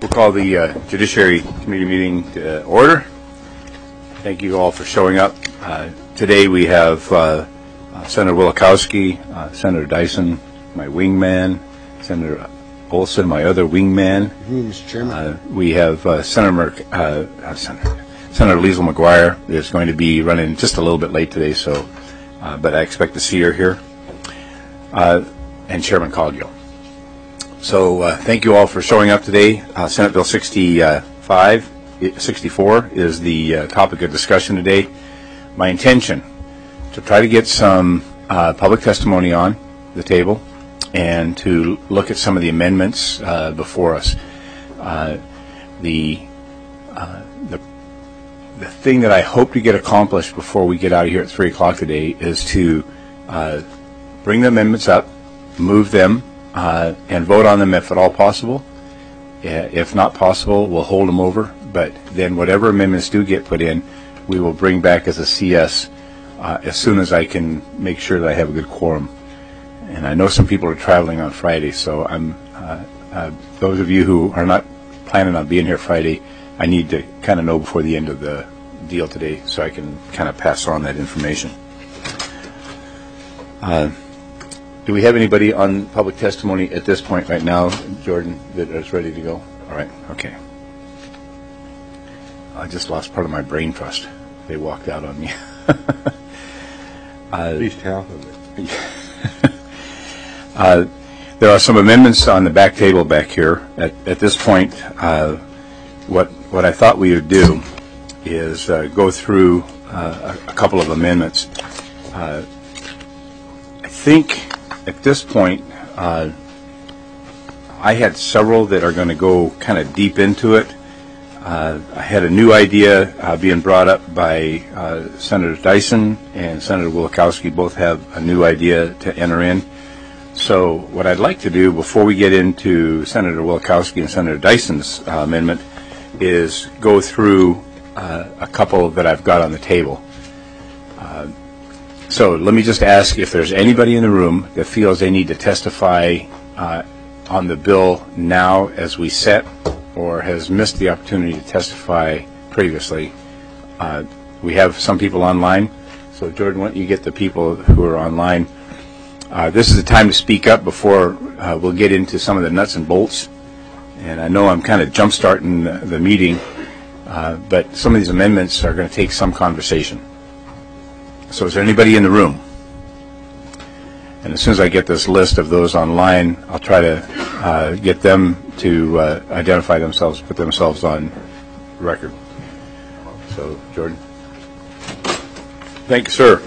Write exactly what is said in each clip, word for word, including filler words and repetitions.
We'll call the uh, Judiciary Committee meeting to order. Thank you all for showing up. Uh, today we have uh, uh, Senator Wielechowski, uh, Senator Dyson, my wingman, Senator Olson, my other wingman. Mister Chairman. Uh, we have uh, Senator, Merc- uh, uh, Senator Senator Liesl McGuire is going to be running just a little bit late today, so uh, but I expect to see her here, uh, and Chairman Coghill. So uh, thank you all for showing up today. Uh, Senate Bill sixty-five, sixty-four is the uh, topic of discussion today. My intention to try to get some uh, public testimony on the table and to look at some of the amendments uh, before us. Uh, the, uh, the the thing that I hope to get accomplished before we get out of here at three o'clock today is to uh, bring the amendments up, move them, Uh, and vote on them if at all possible. Uh, if not possible, we'll hold them over. But then whatever amendments do get put in, we will bring back as a C S uh, as soon as I can make sure that I have a good quorum. And I know some people are traveling on Friday, so I'm uh, uh, those of you who are not planning on being here Friday, I need to kind of know before the end of the deal today so I can kind of pass on that information. Uh, Do we have anybody on public testimony at this point right now, Jordan, that is ready to go? All right, okay. I just lost part of my brain trust. They walked out on me. uh, At least half of it. uh, there are some amendments on the back table back here. At, at this point, uh, what what I thought we would do is uh, go through uh, a, a couple of amendments. Uh, I think at this point, uh, I had several that are going to go kind of deep into it. Uh, I had a new idea uh, being brought up by uh, Senator Dyson and Senator Wielechowski. Both have a new idea to enter in. So what I'd like to do before we get into Senator Wielechowski and Senator Dyson's uh, amendment is go through uh, a couple that I've got on the table. Uh, So let me just ask if there's anybody in the room that feels they need to testify uh, on the bill now as we set, or has missed the opportunity to testify previously. Uh, we have some people online, so Jordan, why don't you get the people who are online. Uh, this is the time to speak up before uh, we'll get into some of the nuts and bolts. And I know I'm kind of jump-starting the, the meeting, uh, but some of these amendments are going to take some conversation. So is there anybody in the room? And as soon as I get this list of those online, I'll try to uh, get them to uh, identify themselves, put themselves on record. So, Jordan. Thank you, sir.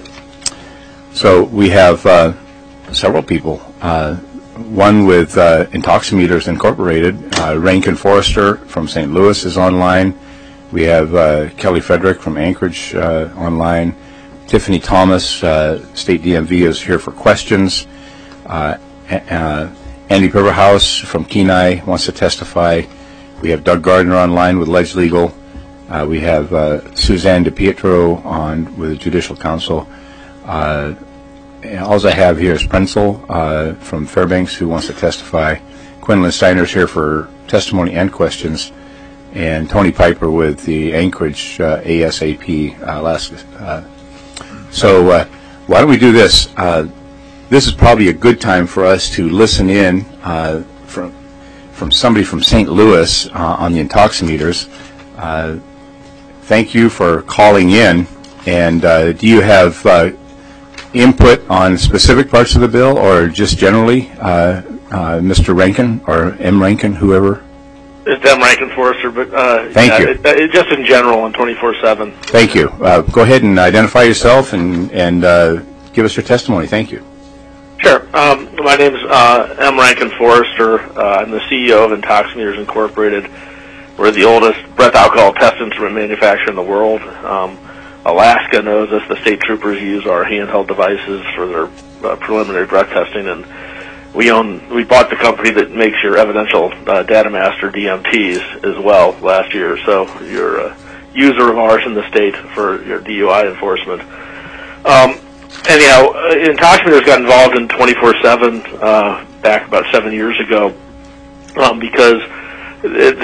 So we have uh, several people. Uh, one with uh, Intoximeters Incorporated. Uh, Rankin Forrester from Saint Louis is online. We have uh, Kelly Frederick from Anchorage uh, online. Tiffany Thomas, uh, State D M V, is here for questions. Uh, uh, Andy Riverhouse from Kenai wants to testify. We have Doug Gardner online with Ledge Legal. Uh, we have uh, Suzanne DiPietro on with the Judicial Council. Uh, all I have here is Prenzel uh, from Fairbanks, who wants to testify. Quinlan Steiner is here for testimony and questions. And Tony Piper with the Anchorage uh, A S A P uh, last uh, So uh, why don't we do this? Uh, this is probably a good time for us to listen in uh, from from somebody from Saint Louis uh, on the Intoximeters. Uh, thank you for calling in. And uh, do you have uh, input on specific parts of the bill, or just generally, uh, uh, Mister Rankin or M. Rankin, whoever? It's M. Rankin Forrester, but uh, Thank yeah, you. It, it, just in general on twenty-four seven. Thank you. Uh, go ahead and identify yourself and, and uh, give us your testimony. Thank you. Sure. Um, my name is uh, M. Rankin Forrester. Uh, I'm the C E O of Intoximeters Incorporated. We're the oldest breath alcohol test instrument manufacturer in the world. Um, Alaska knows us. The state troopers use our handheld devices for their uh, preliminary breath testing, and We own. We bought the company that makes your evidential uh, data master D M Ts as well last year. So you're a user of ours in the state for your D U I enforcement. Um, anyhow, Intoximeters got involved in twenty-four seven uh, back about seven years ago um, because the,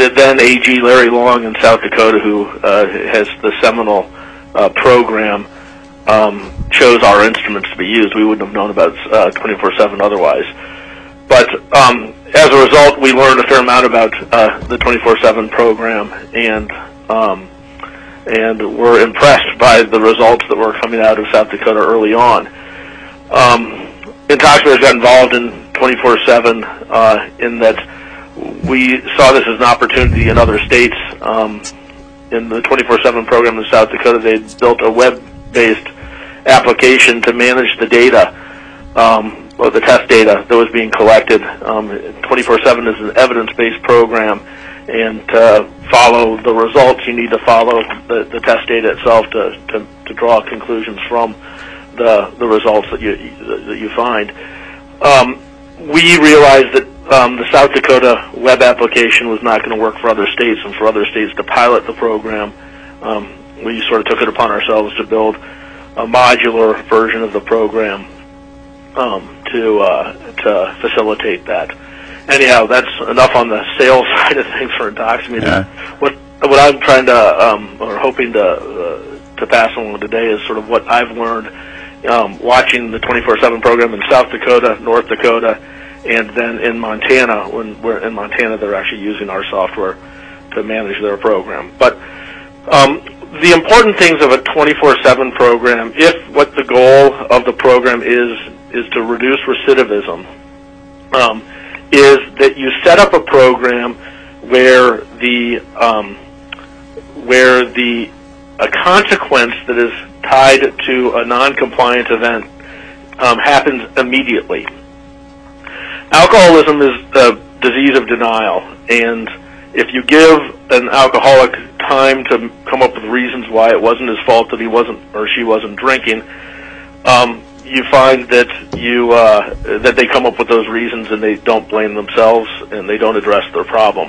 the then A G Larry Long in South Dakota, who uh, has the seminal uh, program, um, chose our instruments to be used. We wouldn't have known about uh, twenty-four seven otherwise. But um, as a result, we learned a fair amount about uh, the twenty-four seven program, and um, and were impressed by the results that were coming out of South Dakota early on. Um, Intoximeters got involved in twenty-four seven uh, in that we saw this as an opportunity in other states. Um, in the twenty-four seven program in South Dakota, they built a web-based application to manage the data, um, or the test data that was being collected. Um, twenty-four seven is an evidence-based program, and to follow the results, you need to follow the, the test data itself to, to, to draw conclusions from the the results that you that you find. Um, we realized that um, the South Dakota web application was not going to work for other states, and for other states to pilot the program, um, we sort of took it upon ourselves to build a modular version of the program um, to uh, to facilitate that. Anyhow, that's enough on the sales side of things for Intoximeters. Yeah. What what I'm trying to um, or hoping to uh, to pass along today is sort of what I've learned um, watching the twenty-four seven program in South Dakota, North Dakota, and then in Montana. When we're in Montana, they're actually using our software to manage their program. But um, the important things of a twenty-four seven program, if what the goal of the program is is to reduce recidivism, um, is that you set up a program where the um, where the a consequence that is tied to a non-compliant event um, happens immediately. Alcoholism is a disease of denial, and if you give an alcoholic time to come up with reasons why it wasn't his fault that he wasn't or she wasn't drinking, um, you find that you uh, that they come up with those reasons and they don't blame themselves and they don't address their problem.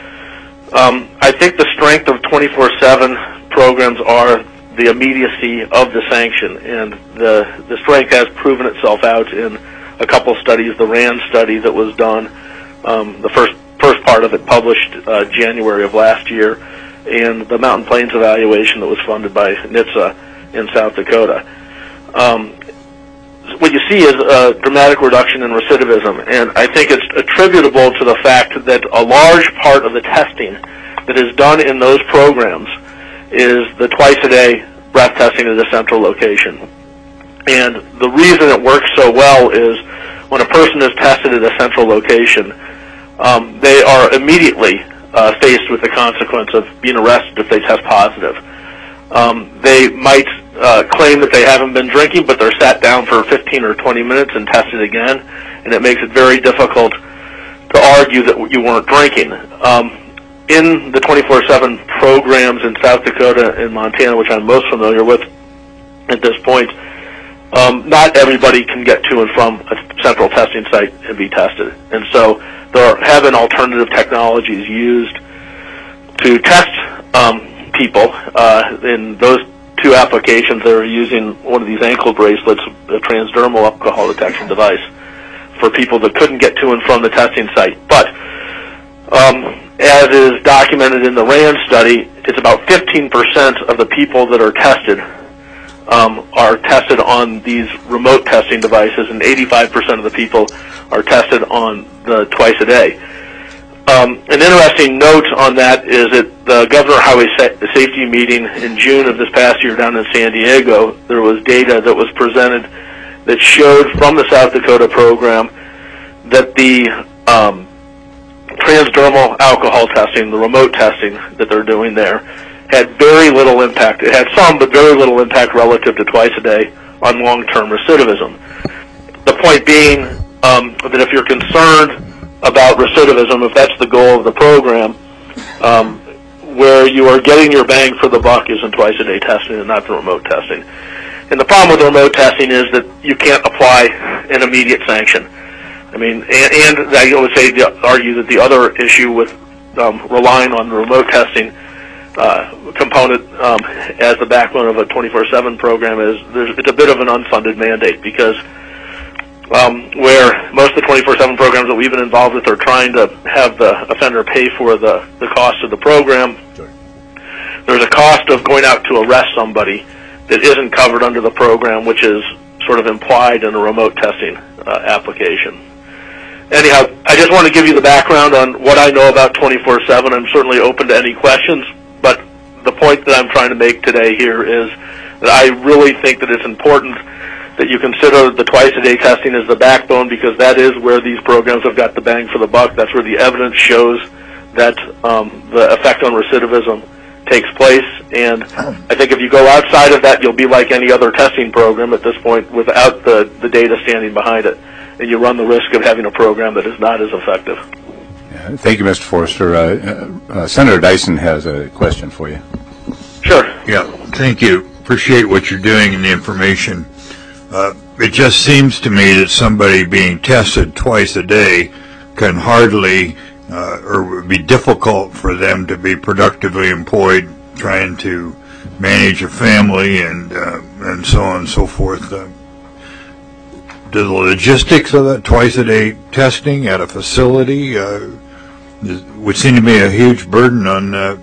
Um, I think the strength of twenty-four seven programs are the immediacy of the sanction, and the the strength has proven itself out in a couple studies. The RAND study that was done, um, the first first part of it published uh, January of last year, and the Mountain Plains evaluation that was funded by N H T S A in South Dakota. Um, what you see is a dramatic reduction in recidivism, and I think it's attributable to the fact that a large part of the testing that is done in those programs is the twice-a-day breath testing at a central location. And the reason it works so well is when a person is tested at a central location, um, they are immediately uh, faced with the consequence of being arrested if they test positive. Um, they might uh, claim that they haven't been drinking, but they're sat down for fifteen or twenty minutes and tested again, and it makes it very difficult to argue that you weren't drinking. Um, in the twenty-four seven programs in South Dakota and Montana, which I'm most familiar with at this point, um, not everybody can get to and from a central testing site and be tested. And so there have been alternative technologies used to test um, people. Uh, in those two applications, they were using one of these ankle bracelets, a transdermal alcohol detection device, for people that couldn't get to and from the testing site. But um, as is documented in the RAND study, it's about fifteen percent of the people that are tested um, are tested on these remote testing devices, and eighty-five percent of the people are tested on the twice a day. Um, an interesting note on that is at the Governor Highway Sa- Safety meeting in June of this past year down in San Diego, there was data that was presented that showed from the South Dakota program that the um, transdermal alcohol testing, the remote testing that they're doing there, had very little impact. It had some, but very little impact relative to twice a day on long-term recidivism. The point being um, that if you're concerned about recidivism, if that's the goal of the program, um, where you are getting your bang for the buck is in twice-a-day testing and not the remote testing. And the problem with the remote testing is that you can't apply an immediate sanction. I mean, and, and I would say, the, argue that the other issue with um, relying on the remote testing uh, component um, as the backbone of a twenty-four seven program is there's, it's a bit of an unfunded mandate, because um, where most of the twenty-four seven programs that we've been involved with are trying to have the offender pay for the, the cost of the program. Sure. There's a cost of going out to arrest somebody that isn't covered under the program, which is sort of implied in a remote testing uh, application. Anyhow, I just want to give you the background on what I know about twenty-four seven. I'm certainly open to any questions, but the point that I'm trying to make today here is that I really think that it's important that you consider the twice-a-day testing as the backbone, because that is where these programs have got the bang for the buck. That's where the evidence shows that um, the effect on recidivism takes place. And I think if you go outside of that, you'll be like any other testing program at this point without the, the data standing behind it. And you run the risk of having a program that is not as effective. Yeah, thank you, Mister Forrester. Uh, uh, Senator Dyson has a question for you. Sure. Yeah, thank you. Appreciate what you're doing and the information. Uh, it just seems to me that somebody being tested twice a day can hardly, uh, or would be difficult for them to be productively employed trying to manage a family and uh, and so on and so forth. Uh, do the logistics of that twice-a-day testing at a facility uh, is, would seem to be a huge burden on uh,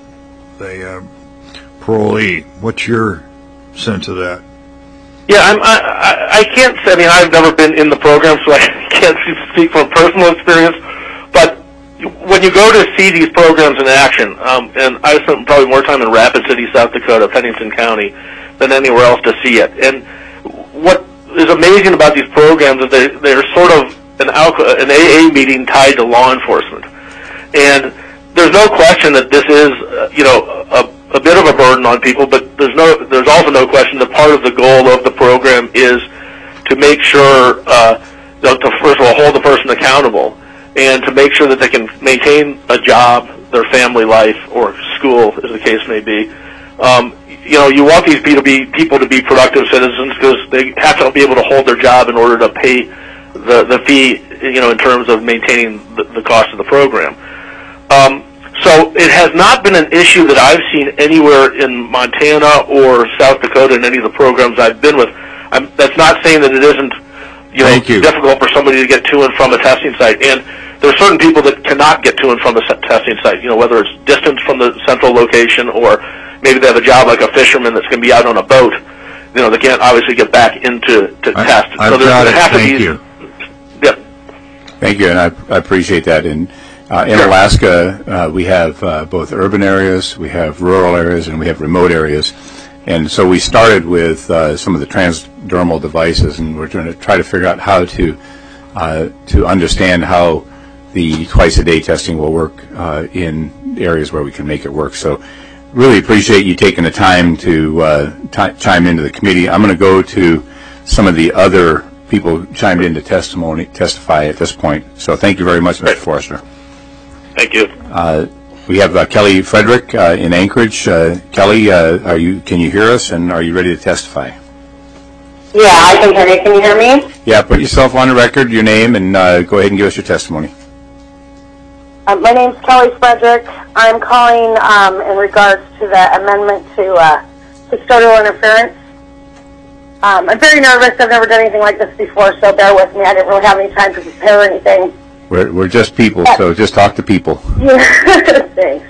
the uh, parolee. What's your sense of that? Yeah, I'm, I, I, I can't say, I mean, I've never been in the program, so I can't speak from personal experience, but when you go to see these programs in action, um, and I spent probably more time in Rapid City, South Dakota, Pennington County, than anywhere else to see it. And what is amazing about these programs is they, they're sort of an, alco- an A A meeting tied to law enforcement. And there's no question that this is, uh, you know, a a bit of a burden on people, but there's no, there's also no question that part of the goal of the program is to make sure, uh, to first of all hold the person accountable, and to make sure that they can maintain a job, their family life, or school, as the case may be. Um, you know, you want these people to be people to be productive citizens because they have to be able to hold their job in order to pay the the fee, you know, in terms of maintaining the, the cost of the program. Um, So it has not been an issue that I've seen anywhere in Montana or South Dakota in any of the programs I've been with. I'm, that's not saying that it isn't, you know, you. difficult for somebody to get to and from a testing site. And there are certain people that cannot get to and from a testing site, you know, whether it's distance from the central location or maybe they have a job like a fisherman that's going to be out on a boat. You know, they can't obviously get back into to I, test. I've so got there it. have to Thank be, you. Yeah. Thank you, and I, I appreciate that. And uh, in Sure. Alaska, uh, we have uh, both urban areas, we have rural areas, and we have remote areas. And so we started with uh, some of the transdermal devices, and we're going to try to figure out how to uh, to understand how the twice-a-day testing will work uh, in areas where we can make it work. So really appreciate you taking the time to uh, t- chime into the committee. I'm going to go to some of the other people who chimed into testimony, testify at this point. So thank you very much, Mister Forrester. Thank you. Uh, we have uh, Kelly Frederick uh, in Anchorage. Uh, Kelly, uh, are you? Can you hear us? And are you ready to testify? Yeah, I can hear you. Can you hear me? Yeah. Put yourself on the record, your name, and uh, go ahead and give us your testimony. Uh, my name's Kelly Frederick. I'm calling um, in regards to the amendment to uh, custodial interference. Um, I'm very nervous. I've never done anything like this before, so bear with me. I didn't really have any time to prepare anything. We're we're just people, so just talk to people. Thanks.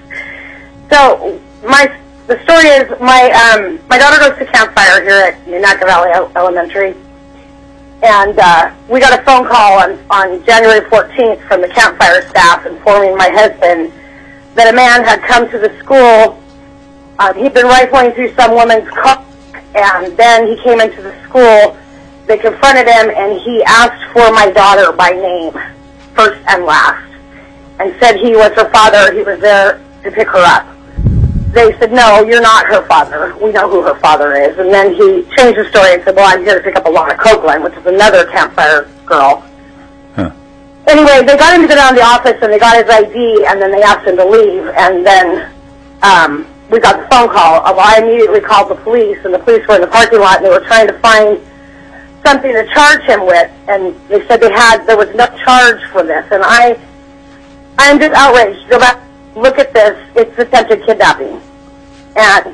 So my the story is my um, my daughter goes to Campfire here at Nanaca Valley Elementary, and uh, we got a phone call on on January fourteenth from the Campfire staff informing my husband that a man had come to the school. Um, he'd been rifling through some woman's car, and then he came into the school. They confronted him, and he asked for my daughter by name, first and last, and said he was her father. He was there to pick her up. They said, no, you're not her father. We know who her father is. And then he changed the story and said, well, I'm here to pick up Alana Copeland, which is another Campfire girl. Huh. Anyway, they got him to go down to the office, and they got his I D, and then they asked him to leave. And then um, we got the phone call. Well, I immediately called the police, and the police were in the parking lot, and they were trying to find something to charge him with, and they said they had there was no charge for this, and I, I'm just outraged. Go back, look at this. It's attempted kidnapping, and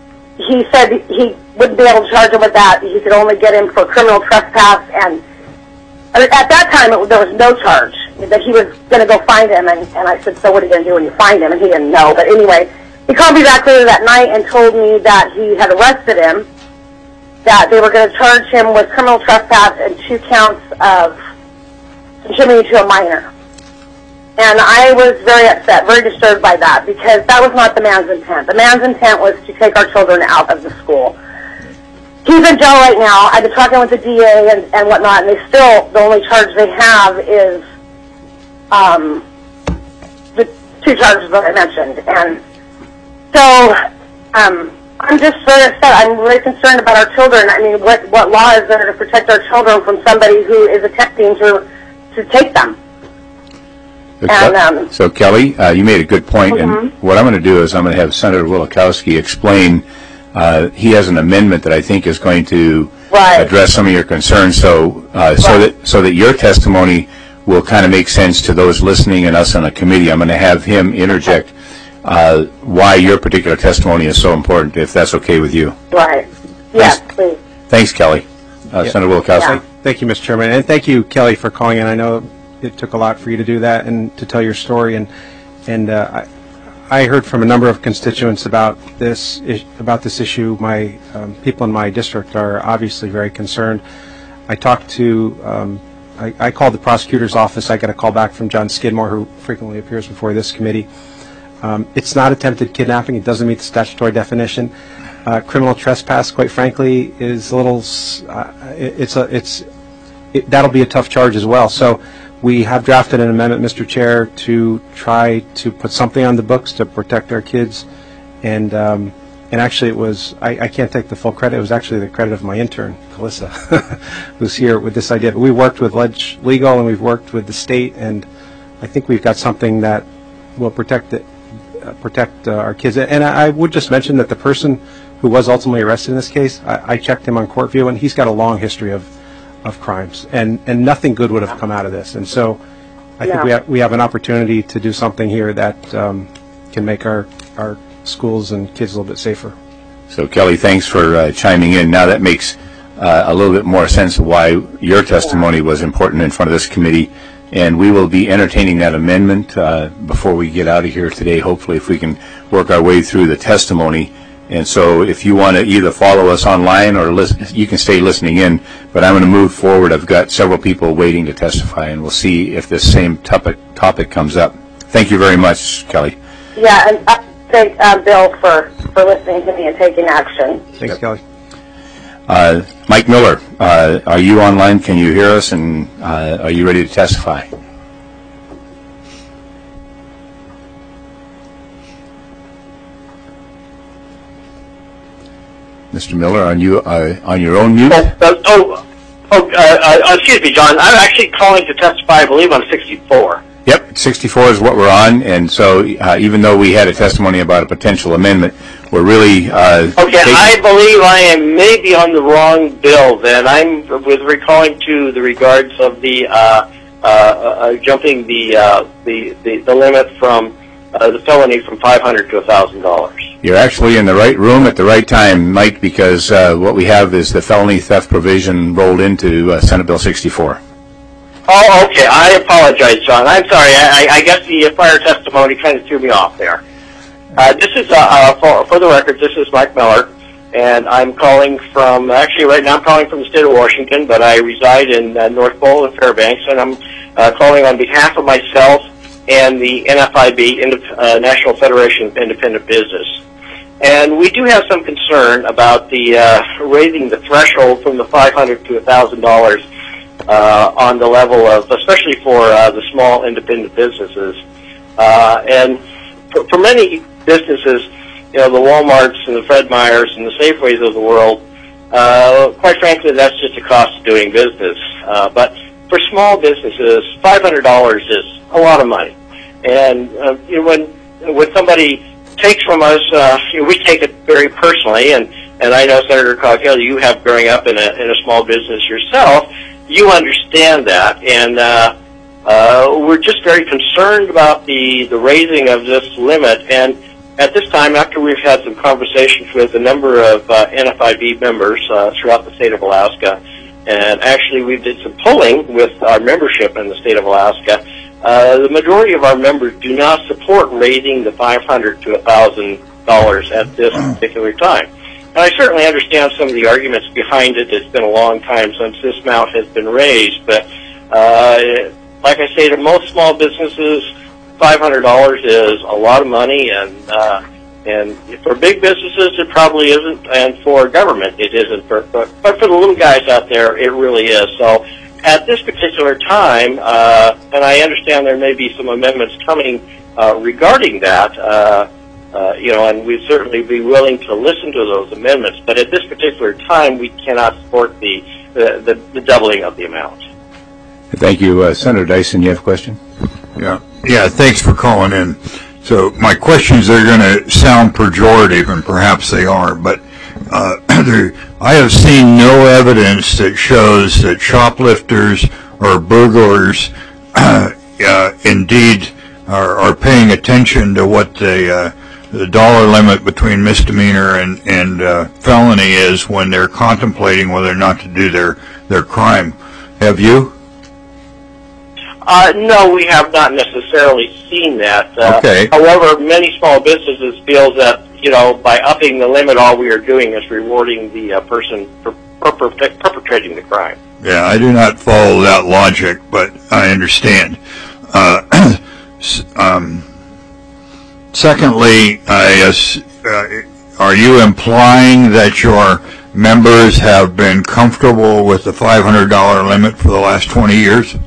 he said he wouldn't be able to charge him with that. He could only get him for criminal trespass and at that time, it, there was no charge, that he was going to go find him, and, and I said, so what are you going to do when you find him? And he didn't know, but anyway, he called me back later that night and told me that he had arrested him, that they were going to charge him with criminal trespass and two counts of contributing to a minor. And I was very upset, very disturbed by that, because that was not the man's intent. The man's intent was to take our children out of the school. He's in jail right now. I've been talking with the D A and, and whatnot, and they still, the only charge they have is um, the two charges that I mentioned. And so um, I'm just very upset. I'm very concerned about our children. I mean, what, what law is there to protect our children from somebody who is attempting to, to take them? So, And, um, so Kelly, uh, you made a good point, Mhm. and what I'm going to do is I'm going to have Senator Wielechowski explain. Uh, he has an amendment that I think is going to Right. address some of your concerns, so uh, so Right. that so that your testimony will kind of make sense to those listening and us on the committee. I'm going to have him interject uh, why your particular testimony is so important, if that's okay with you. Right. Yes, please. Thanks, Kelly. Uh, Yeah. Senator Wielechowski. Yeah. Thank you, Mister Chairman, and thank you, Kelly, for calling in. I know it took a lot for you to do that and to tell your story, and and uh, I, I heard from a number of constituents about this is- about this issue. My um, people in my district are obviously very concerned. I talked to, um, I, I called the prosecutor's office. I got a call back from John Skidmore, who frequently appears before this committee. Um, it's not attempted kidnapping. It doesn't meet the statutory definition. Uh, criminal trespass, quite frankly, is a little. s- Uh, it, it's a it's it, that'll be a tough charge as well. So we have drafted an amendment, Mister Chair, to try to put something on the books to protect our kids. And um, and actually, it was I, I can't take the full credit. It was actually the credit of my intern, Calissa, who's here with this idea. But we worked with Ledge Legal and we've worked with the state, and I think we've got something that will protect it, uh, protect uh, our kids. And I, I would just mention that the person who was ultimately arrested in this case, I, I checked him on court view, and he's got a long history of, of crimes, and, and nothing good would have come out of this. And so I think No. we have, we have an opportunity to do something here that um, can make our, our schools and kids a little bit safer. So, Kelly, thanks for uh, chiming in. Now that makes uh, a little bit more sense of why your testimony was important in front of this committee, and we will be entertaining that amendment uh, before we get out of here today, hopefully, if we can work our way through the testimony. And so if you want to either follow us online or listen, you can stay listening in, but I'm going to move forward. I've got several people waiting to testify, and we'll see if this same topic, topic comes up. Thank you very much, Kelly. Yeah, and I thank uh, Bill for, for listening to me and taking action. Thanks, Yep. Kelly. Uh, Mike Miller, uh, are you online? Can you hear us, and uh, are you ready to testify? Mister Miller, are you uh, on your own mute? Oh, uh, oh, oh uh, uh, excuse me, John. I'm actually calling to testify, I believe, on sixty-four. Yep, sixty-four is what we're on, and so uh, even though we had a testimony about a potential amendment, we're really uh, Okay, taking- I believe I am maybe on the wrong bill then. I'm with recalling to the regards of the uh, uh, uh, jumping the, uh, the the the limit from uh, the felony from five hundred to a thousand dollars. You're actually in the right room at the right time, Mike, because uh, what we have is the felony theft provision rolled into uh, Senate Bill sixty-four. Oh, okay. I apologize, John. I'm sorry. I, I guess the prior testimony kind of threw me off there. Uh, this is, uh, uh, for, for the record, this is Mike Miller, and I'm calling from, actually right now I'm calling from the state of Washington, but I reside in uh, North Pole and Fairbanks, and I'm uh, calling on behalf of myself and the N F I B, uh, National Federation of Independent Business. And we do have some concern about the uh, raising the threshold from the five hundred dollars to one thousand dollars uh, on the level of, especially for uh, the small independent businesses. Uh, and for, for many businesses, you know, the Walmarts and the Fred Meyers and the Safeways of the world, uh, quite frankly, that's just a cost of doing business. Uh, but for small businesses, five hundred dollars is a lot of money. And uh, you know, when when somebody takes from us, uh, you know, we take it very personally, and, and I know, Senator Coghill, you have growing up in a, in a small business yourself, you understand that, and uh, uh, we're just very concerned about the, the raising of this limit, and at this time, after we've had some conversations with a number of uh, N F I B members uh, throughout the state of Alaska, and actually we did some polling with our membership in the state of Alaska. Uh, the majority of our members do not support raising the five hundred to one thousand dollars at this particular time. And I certainly understand some of the arguments behind it. It's been a long time since this amount has been raised, but uh, like I say, to most small businesses, five hundred dollars is a lot of money, and uh, and for big businesses, it probably isn't, and for government, it isn't. For, but, but for the little guys out there, it really is. So at this particular time, uh, and I understand there may be some amendments coming uh, regarding that, uh, uh, you know, and we'd certainly be willing to listen to those amendments, but at this particular time, we cannot support the, the, the, the doubling of the amount. Thank you. Uh, Senator Dyson, you have a question? Yeah, yeah. Thanks for calling in. So my questions are going to sound pejorative, and perhaps they are, but uh, there, I have seen no evidence that shows that shoplifters or burglars uh, uh, indeed are, are paying attention to what the, uh, the dollar limit between misdemeanor and, and uh, felony is when they're contemplating whether or not to do their, their crime. Have you? Uh, no, we have not necessarily seen that. Uh, Okay. However, many small businesses feel that, you know, by upping the limit, all we are doing is rewarding the uh, person per- per- perpetrating the crime. Yeah, I do not follow that logic, but I understand. Uh, um, secondly, I guess, uh, are you implying that your members have been comfortable with the five hundred dollars limit for the last twenty years?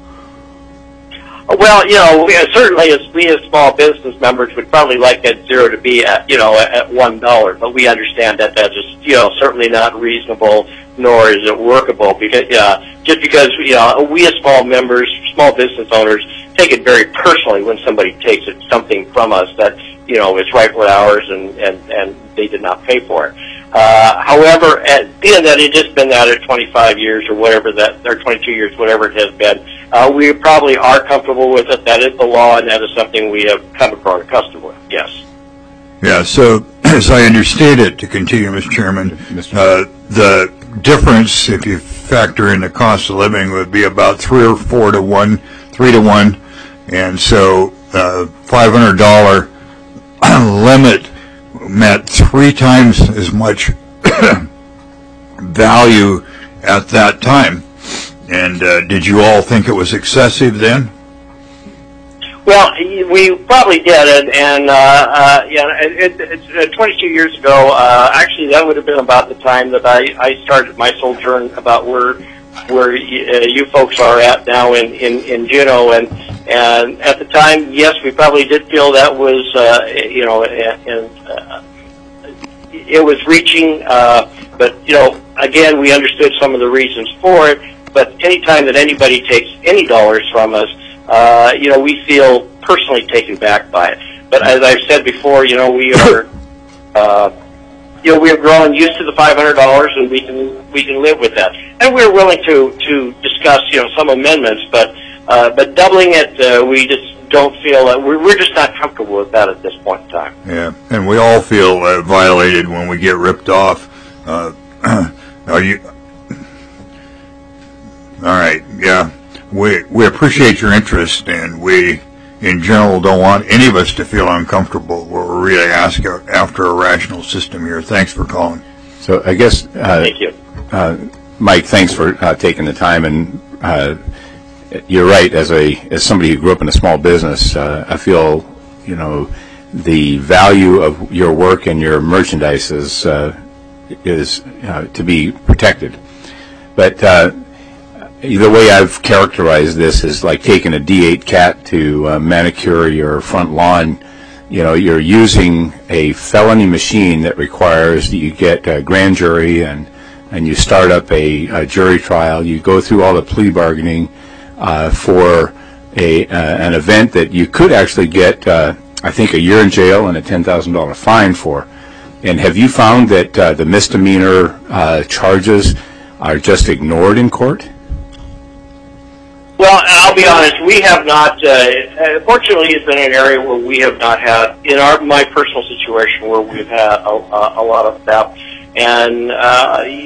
Well, you know, we, uh, certainly as we as small business members would probably like that zero to be at, you know, at one dollar, but we understand that that is, you know, certainly not reasonable, nor is it workable, because uh, just because, you know, we as small members, small business owners, take it very personally when somebody takes it, something from us that, you know, is rightfully ours and, and, and they did not pay for it. Uh, however, at, being that it has been that at twenty-five years or whatever that, or twenty-two years, whatever it has been, uh, we probably are comfortable with it. That is the law, and that is something we have come across accustomed with. Yes. Yeah. So, as I understand it, to continue, Mister Chairman, uh, the difference, if you factor in the cost of living, would be about three or four to one, three to one, and so uh, five hundred dollar limit meant three times as much value at that time. And uh, did you all think it was excessive then? Well, we probably did, and, and uh, uh, yeah, it, it, it, twenty-two years ago, uh, actually, that would have been about the time that I, I started my sojourn about where where you, uh, you folks are at now in, in, in Juneau, and and at the time, yes, we probably did feel that was, uh, you know, and uh, it was reaching, uh, but, you know, again, we understood some of the reasons for it, but anytime that anybody takes any dollars from us, uh, you know, we feel personally taken back by it. But as I've said before, you know, we are, uh, you know, we have grown used to the five hundred dollars, and we can we can live with that. And we're willing to to discuss, you know, some amendments, but uh, but doubling it, uh, we just don't feel that we're we're just not comfortable with that at this point in time. Yeah, and we all feel uh, violated when we get ripped off. Uh, are you? All right. Yeah, we we appreciate your interest, and we, in general, don't want any of us to feel uncomfortable. We're really asking after a rational system here. Thanks for calling. So I guess, uh, Thank you. Uh, Mike, thanks for uh, taking the time. And uh, you're right. As a as somebody who grew up in a small business, uh, I feel, you know, the value of your work and your merchandise is uh, is uh, to be protected. But uh, the way I've characterized this is like taking a D eight cat to uh, manicure your front lawn. You know, you're using a felony machine that requires that you get a grand jury and and you start up a, a jury trial. You go through all the plea bargaining uh, for a uh, an event that you could actually get, uh, I think, a year in jail and a ten thousand dollar fine for. And have you found that uh, the misdemeanor uh, charges are just ignored in court? Well, I'll be honest, we have not, uh, fortunately it's been an area where we have not had, in our my personal situation, where we've had a, a, a lot of theft. And, uh,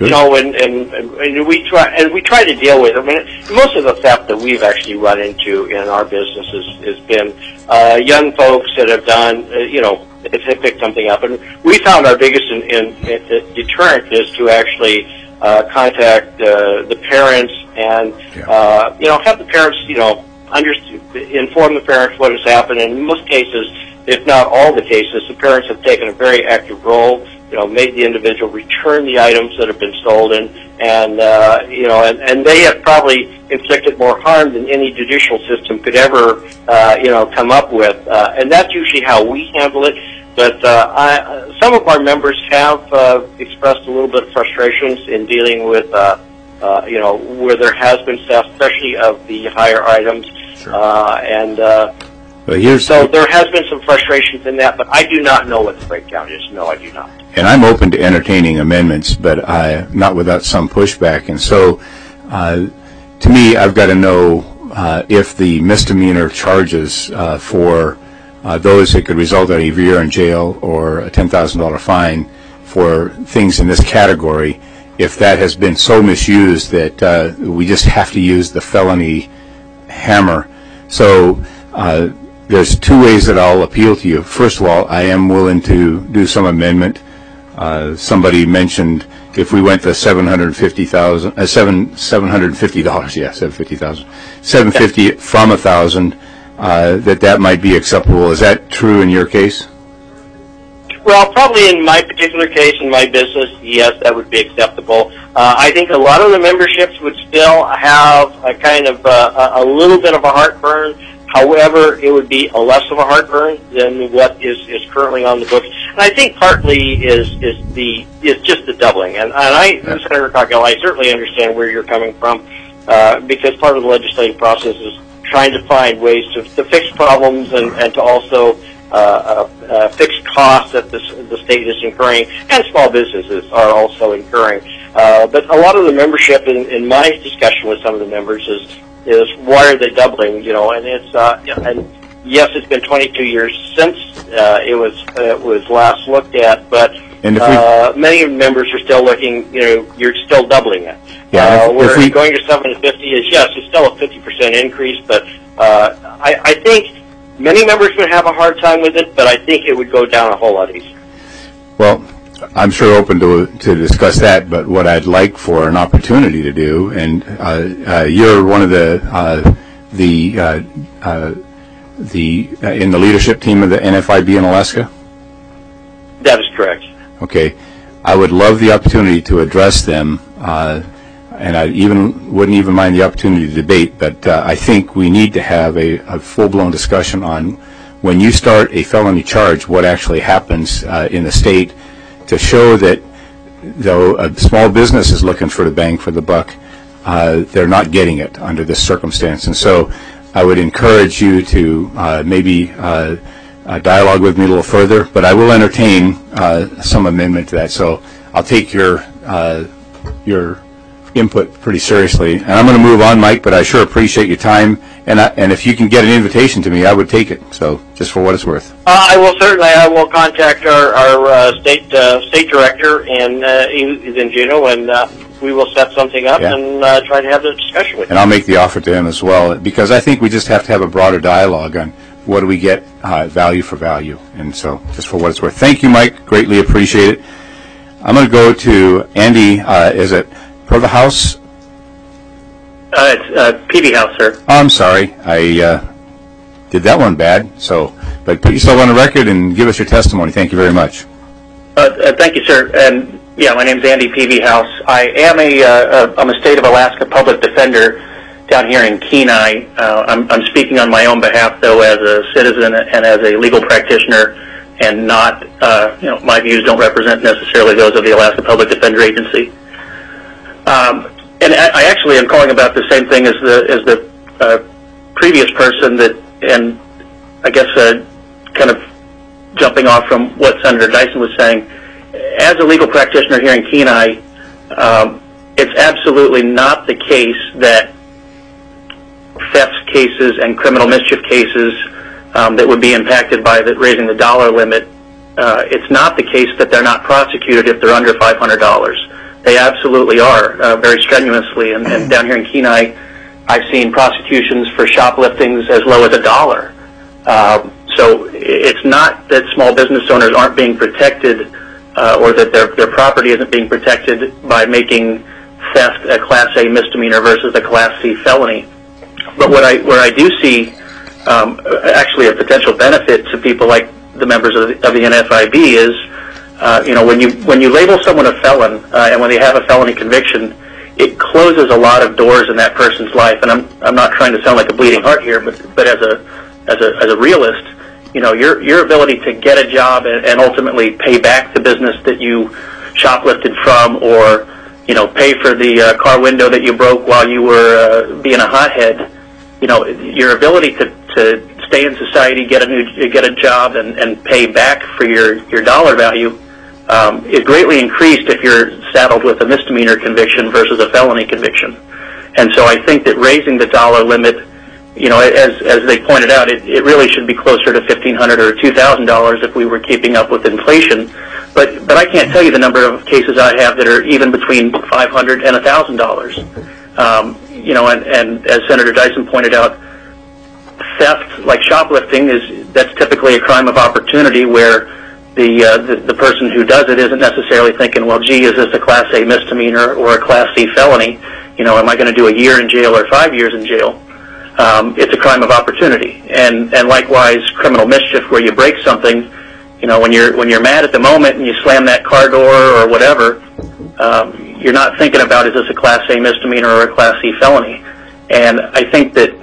you know, and, and, and we try and we try to deal with it. I mean, most of the theft that we've actually run into in our business has, has been uh, young folks that have done, uh, you know, if they pick something up. And we found our biggest in, in, in deterrent is to actually uh, contact uh, the parents and, yeah. uh, you know, have the parents, you know, under, inform the parents what has happened. And in most cases, if not all the cases, the parents have taken a very active role, you know, made the individual return the items that have been stolen, and, uh, you know, and, and they have probably inflicted more harm than any judicial system could ever, uh, you know, come up with. Uh, and that's usually how we handle it. But uh, I, some of our members have uh, expressed a little bit of frustrations in dealing with, uh, uh, you know, where there has been theft, especially of the higher items. Sure. Uh, and uh, But here's so there has been some frustrations in that, but I do not know what the breakdown is. No, I do not. And I'm open to entertaining amendments, but I, not without some pushback. And so, uh, to me, I've got to know uh, if the misdemeanor charges uh, for uh, those that could result in a year in jail or a ten thousand dollars fine for things in this category, if that has been so misused that uh, we just have to use the felony hammer. So uh, there's two ways that I'll appeal to you. First of all, I am willing to do some amendment. Uh, somebody mentioned if we went to seven hundred fifty thousand, uh, seven seven hundred fifty dollars, yeah, seven fifty thousand, seven fifty from a thousand, uh, that that might be acceptable. Is that true in your case? Well, probably in my particular case, in my business, yes, that would be acceptable. Uh, I think a lot of the memberships would still have a kind of uh, a, a little bit of a heartburn. However, it would be a less of a heartburn than what is, is currently on the books. And I think partly is is the is just the doubling. And, and I, Senator Cockell, I certainly understand where you're coming from, uh, because part of the legislative process is trying to find ways to, to fix problems and, and to also uh, uh, uh, fix costs that the, the state is incurring, and small businesses are also incurring. Uh, but a lot of the membership, in, in my discussion with some of the members, is is why are they doubling? You know, and it's uh, and yes, it's been twenty-two years since uh, it was uh, it was last looked at, but And if uh, many members are still looking. You know, you're still doubling it. Yeah, uh, if- where if we- going to seven fifty is yes, it's still a fifty percent increase, but uh, I, I think many members would have a hard time with it, but I think it would go down a whole lot easier. Well, I'm sure open to to discuss that, but what I'd like for an opportunity to do, and uh, uh, you're one of the uh, the uh, uh, the uh, in the leadership team of the N F I B in Alaska. That is correct. Okay, I would love the opportunity to address them, uh, and I even wouldn't even mind the opportunity to debate. But uh, I think we need to have a, a full-blown discussion on when you start a felony charge, what actually happens uh, in the state, to show that though a small business is looking for the bang for the buck, uh, they're not getting it under this circumstance. And so I would encourage you to uh, maybe uh, uh, dialogue with me a little further, but I will entertain uh, some amendment to that. So I'll take your uh, your input pretty seriously. And I'm going to move on, Mike, but I sure appreciate your time. And I, and if you can get an invitation to me, I would take it. So just for what it's worth. Uh, I will certainly. I will contact our, our uh, state uh, state director, and uh, he's in Juneau, and uh, we will set something up Yeah. and uh, try to have the discussion with And I'll make the offer to him as well, because I think we just have to have a broader dialogue on what do we get uh, value for value. And so just for what it's worth. Thank you, Mike. Greatly appreciate it. I'm going to go to Andy. Uh, is it per the House? Uh, it's uh, P B House, sir. Oh, I'm sorry. I uh, did that one bad. So, but put yourself on the record and give us your testimony. Thank you very much. Uh, uh, thank you, sir. And yeah, my name's Andy P B House. I am a uh, I'm a state of Alaska public defender down here in Kenai. Uh, I'm, I'm speaking on my own behalf, though, as a citizen and as a legal practitioner, and not uh, you know my views don't represent necessarily those of the Alaska Public Defender Agency. Um, And I actually am calling about the same thing as the as the uh, previous person that, and I guess uh, kind of jumping off from what Senator Dyson was saying. As a legal practitioner here in Kenai, um, it's absolutely not the case that theft cases and criminal mischief cases um, that would be impacted by the, raising the dollar limit. Uh, it's not the case that they're not prosecuted if they're under five hundred dollars. They absolutely are, uh, very strenuously. And, and down here in Kenai, I've seen prosecutions for shopliftings as low as a dollar. Uh, so it's not that small business owners aren't being protected uh, or that their, their property isn't being protected by making theft a Class A misdemeanor versus a Class C felony. But what I, where I do see um, actually a potential benefit to people like the members of the, of the N F I B is, uh, you know, when you when you label someone a felon uh, and when they have a felony conviction, it closes a lot of doors in that person's life. And I'm I'm not trying to sound like a bleeding heart here, but but as a as a as a realist, you know, your your ability to get a job and, and ultimately pay back the business that you shoplifted from, or you know, pay for the uh, car window that you broke while you were uh, being a hothead. You know, your ability to, to stay in society, get a new, get a job, and, and pay back for your, your dollar value um, is greatly increased if you're saddled with a misdemeanor conviction versus a felony conviction. And so I think that raising the dollar limit, you know, as as they pointed out, it, it really should be closer to fifteen hundred dollars or two thousand dollars if we were keeping up with inflation. But but I can't tell you the number of cases I have that are even between five hundred dollars and one thousand dollars. Um, you know, and, and as Senator Dyson pointed out, theft, like shoplifting, is that's typically a crime of opportunity where the, uh, the the person who does it isn't necessarily thinking, well, gee, is this a Class A misdemeanor or a Class C felony? You know, am I going to do a year in jail or five years in jail? Um, it's a crime of opportunity. And and likewise, criminal mischief, where you break something. You know, when you're when you're mad at the moment and you slam that car door or whatever, um, you're not thinking about, is this a Class A misdemeanor or a Class C felony? And I think that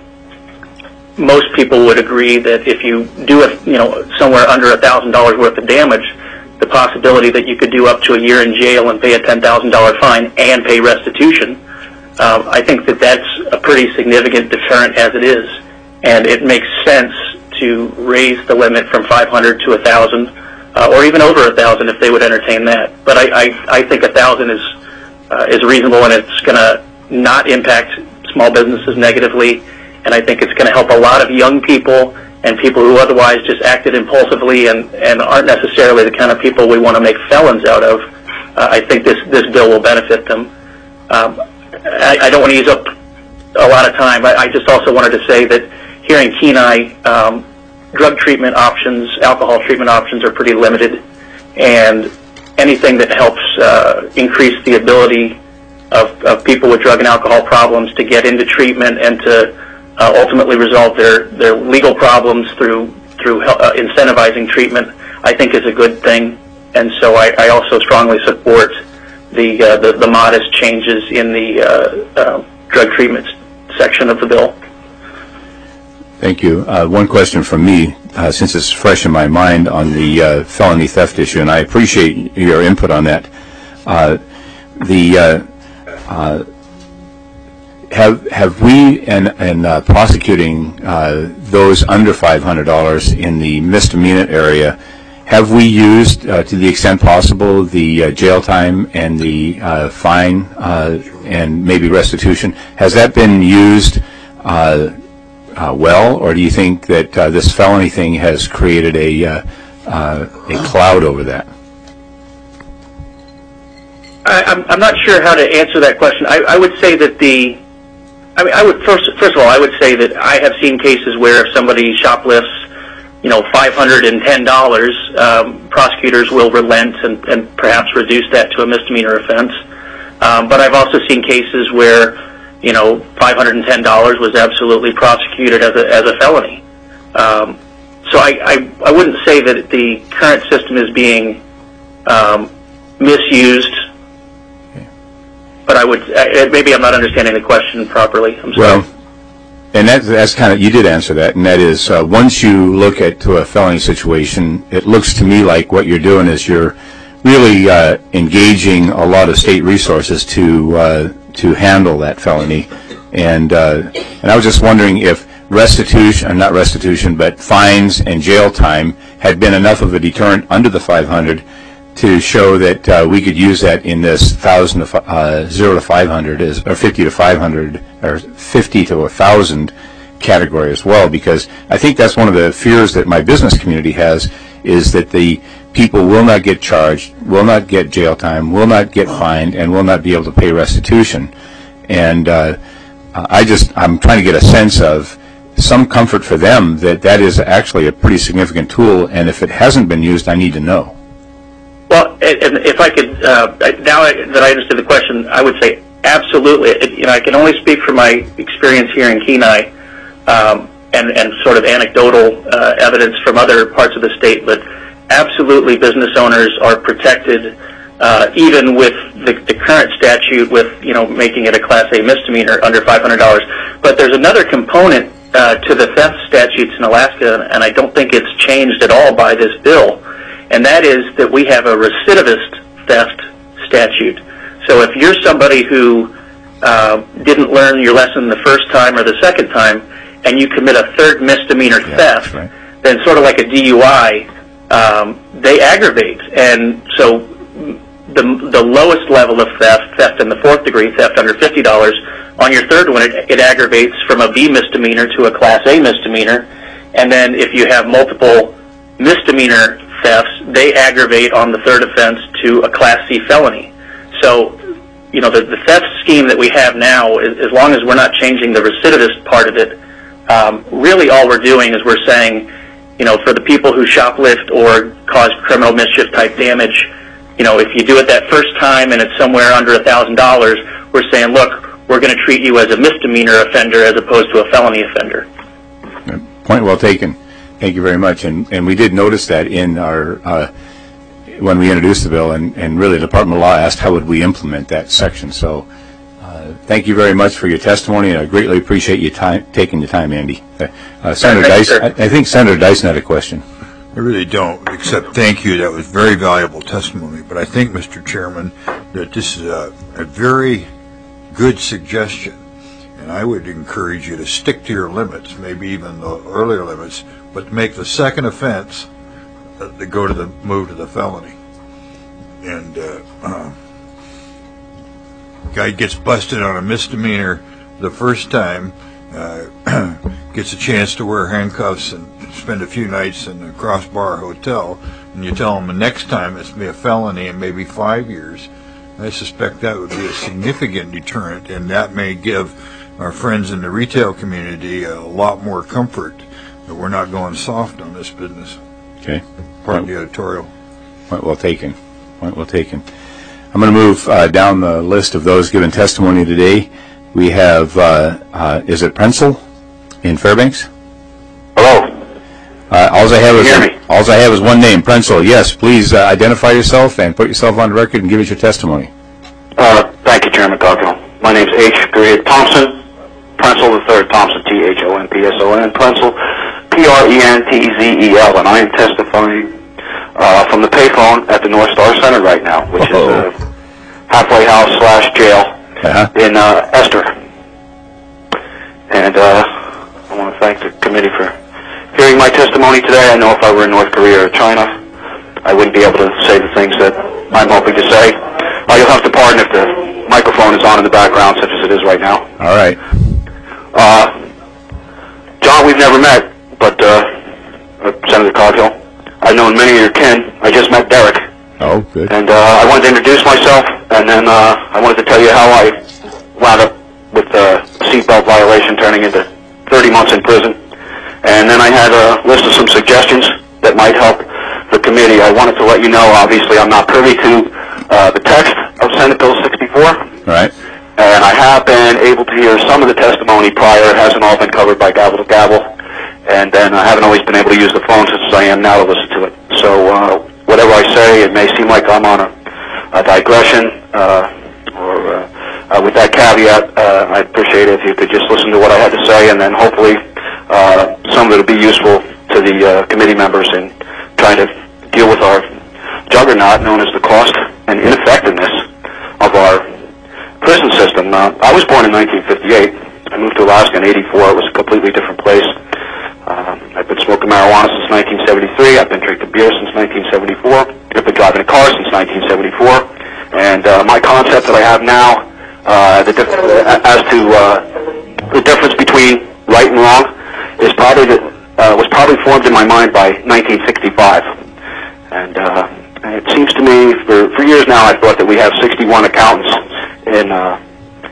most people would agree that if you do it, you know, somewhere under a thousand dollars worth of damage, the possibility that you could do up to a year in jail and pay a ten thousand dollar fine and pay restitution, um, I think that that's a pretty significant deterrent as it is, and it makes sense to raise the limit from five hundred to a thousand, uh, or even over a thousand if they would entertain that. But I, I, I think a thousand is uh, is reasonable, and it's going to not impact small businesses negatively, and I think it's going to help a lot of young people and people who otherwise just acted impulsively and, and aren't necessarily the kind of people we want to make felons out of. Uh, I think this, this bill will benefit them. Um, I, I don't want to use up a lot of time. I, I just also wanted to say that here in Kenai, um, drug treatment options, alcohol treatment options are pretty limited, and anything that helps uh, increase the ability of, of people with drug and alcohol problems to get into treatment and to uh, ultimately resolve their, their legal problems through through uh, incentivizing treatment, I think is a good thing. And so I, I also strongly support the, uh, the the modest changes in the uh, uh, drug treatment section of the bill. Thank you. Uh, one question from me, uh, since it's fresh in my mind on the uh, felony theft issue, and I appreciate your input on that. Uh, the uh, uh, have have we in, in uh, prosecuting uh, those under five hundred dollars in the misdemeanor area, have we used uh, to the extent possible the uh, jail time and the uh, fine uh, and maybe restitution? Has that been used Uh, Uh, well, or do you think that uh, this felony thing has created a uh, uh, a cloud over that? I, I'm, I'm not sure how to answer that question. I, I would say that the, I mean, I would first first of all, I would say that I have seen cases where if somebody shoplifts, you know, five hundred and ten dollars, um, prosecutors will relent and, and perhaps reduce that to a misdemeanor offense. Um, but I've also seen cases where, you know, five hundred and ten dollars was absolutely prosecuted as a as a felony. Um, so I, I I wouldn't say that the current system is being um, misused, but I would uh, maybe I'm not understanding the question properly. I'm sorry. Well, and that's that's kind of, you did answer that, and that is uh, once you look at to a felony situation, it looks to me like what you're doing is you're really uh, engaging a lot of state resources to uh, to handle that felony, and uh, and I was just wondering if restitution, or not restitution, but fines and jail time had been enough of a deterrent under the five hundred to show that uh, we could use that in this thousand to uh, zero to five hundred is, or fifty to five hundred, or fifty to a thousand category as well, because I think that's one of the fears that my business community has is that the people will not get charged, will not get jail time, will not get fined, and will not be able to pay restitution. And uh, I just, I'm trying to get a sense of some comfort for them that that is actually a pretty significant tool, and if it hasn't been used, I need to know. Well, and if I could, uh, now that I understood the question, I would say absolutely. It, you know, I can only speak from my experience here in Kenai, um, and, and sort of anecdotal uh, evidence from other parts of the state, but absolutely business owners are protected, uh, even with the, the current statute with, you know, making it a Class A misdemeanor under five hundred dollars. But there's another component uh, to the theft statutes in Alaska, and I don't think it's changed at all by this bill, and that is that we have a recidivist theft statute. So if you're somebody who uh, didn't learn your lesson the first time or the second time, and you commit a third misdemeanor Yeah, theft, right. then sort of like a D U I, um, they aggravate. And so the the lowest level of theft, theft in the fourth degree, theft under fifty dollars, on your third one, it, it aggravates from a B misdemeanor to a Class A misdemeanor. And then if you have multiple misdemeanor thefts, they aggravate on the third offense to a Class C felony. So, you know, the, the theft scheme that we have now, is, as long as we're not changing the recidivist part of it, um, really all we're doing is we're saying, you know, for the people who shoplift or cause criminal mischief type damage, you know, if you do it that first time and it's somewhere under a thousand dollars, we're saying, look, we're going to treat you as a misdemeanor offender as opposed to a felony offender. Point well taken. Thank you very much. And and we did notice that in our uh, when we introduced the bill, and, and really the Department of Law asked how would we implement that section. So uh, thank you very much for your testimony, and I greatly appreciate you time, taking the time, Andy. Uh, Senator Dyson, I, I think Senator Dyson had a question. I really don't, except thank you. That was very valuable testimony. But I think, Mister Chairman, that this is a, a very good suggestion, and I would encourage you to stick to your limits, maybe even the earlier limits, but to make the second offense uh, to go to the move to the felony. And uh, uh, guy gets busted on a misdemeanor the first time, uh, gets a chance to wear handcuffs and spend a few nights in a crossbar hotel, and you tell him the next time it's going to be a felony and maybe five years. I suspect that would be a significant deterrent, and that may give our friends in the retail community a lot more comfort that we're not going soft on this business. Okay. Pardon the editorial. Point well taken. Point well taken. I'm going to move uh, down the list of those giving testimony today. We have, uh, uh, is it Prensel in Fairbanks? Hello. Uh, all I have is Can you hear me? all I have is one name, Prensel. Yes, please uh, identify yourself and put yourself on the record and give us your testimony. Uh, thank you, Chairman Coghill. My name's H. Period Thompson. Prensel the third. Thompson, T H O N P S O N. Prensel, P R E N T E Z E L, and I am testifying uh, from the payphone at the North Star Center right now, which Uh-oh. is a halfway house slash jail Uh-huh. in uh, Esther. And uh, I want to thank the committee for hearing my testimony today. I know if I were in North Korea or China, I wouldn't be able to say the things that I'm hoping to say. Uh, you'll have to pardon if the microphone is on in the background, such as it is right now. All right. Uh, John, we've never met, but uh, uh, Senator Coghill, I've known many of your kin. I just met Derek. Oh, good. And uh, I wanted to introduce myself, and then uh, I wanted to tell you how I wound up with a seatbelt violation turning into thirty months in prison. And then I had a list of some suggestions that might help the committee. I wanted to let you know, obviously, I'm not privy to uh, the text of Senate Bill sixty-four. All right. And I have been able to hear some of the testimony prior. It hasn't all been covered by gavel to gavel. And then I haven't always been able to use the phone such as I am now to listen to it. So uh, whatever I say, it may seem like I'm on a, a digression. Uh, or uh, uh, with that caveat, uh, I'd appreciate it if you could just listen to what I had to say, and then hopefully uh, some of it will be useful to the uh, committee members in trying to deal with our juggernaut known as the cost and ineffectiveness of our prison system. Uh, I was born in nineteen fifty-eight. I moved to Alaska in eighty-four. It was a completely different place. Uh, I've been smoking marijuana since nineteen seventy-three. I've been drinking beer since nineteen seventy-four. I've been driving a car since nineteen seventy-four. And uh, my concept that I have now uh, the diff- uh, as to uh, the difference between right and wrong is probably the, uh, was probably formed in my mind by nineteen sixty-five. And uh, it seems to me, for, for years now, I've thought that we have sixty-one accountants in uh,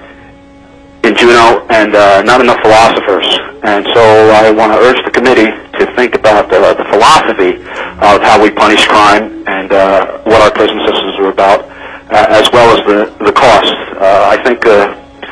in Juneau and uh, not enough philosophers. And so I want to urge the committee to think about uh, the philosophy of how we punish crime and uh, what our prison systems are about, uh, as well as the, the cost. Uh, I think uh,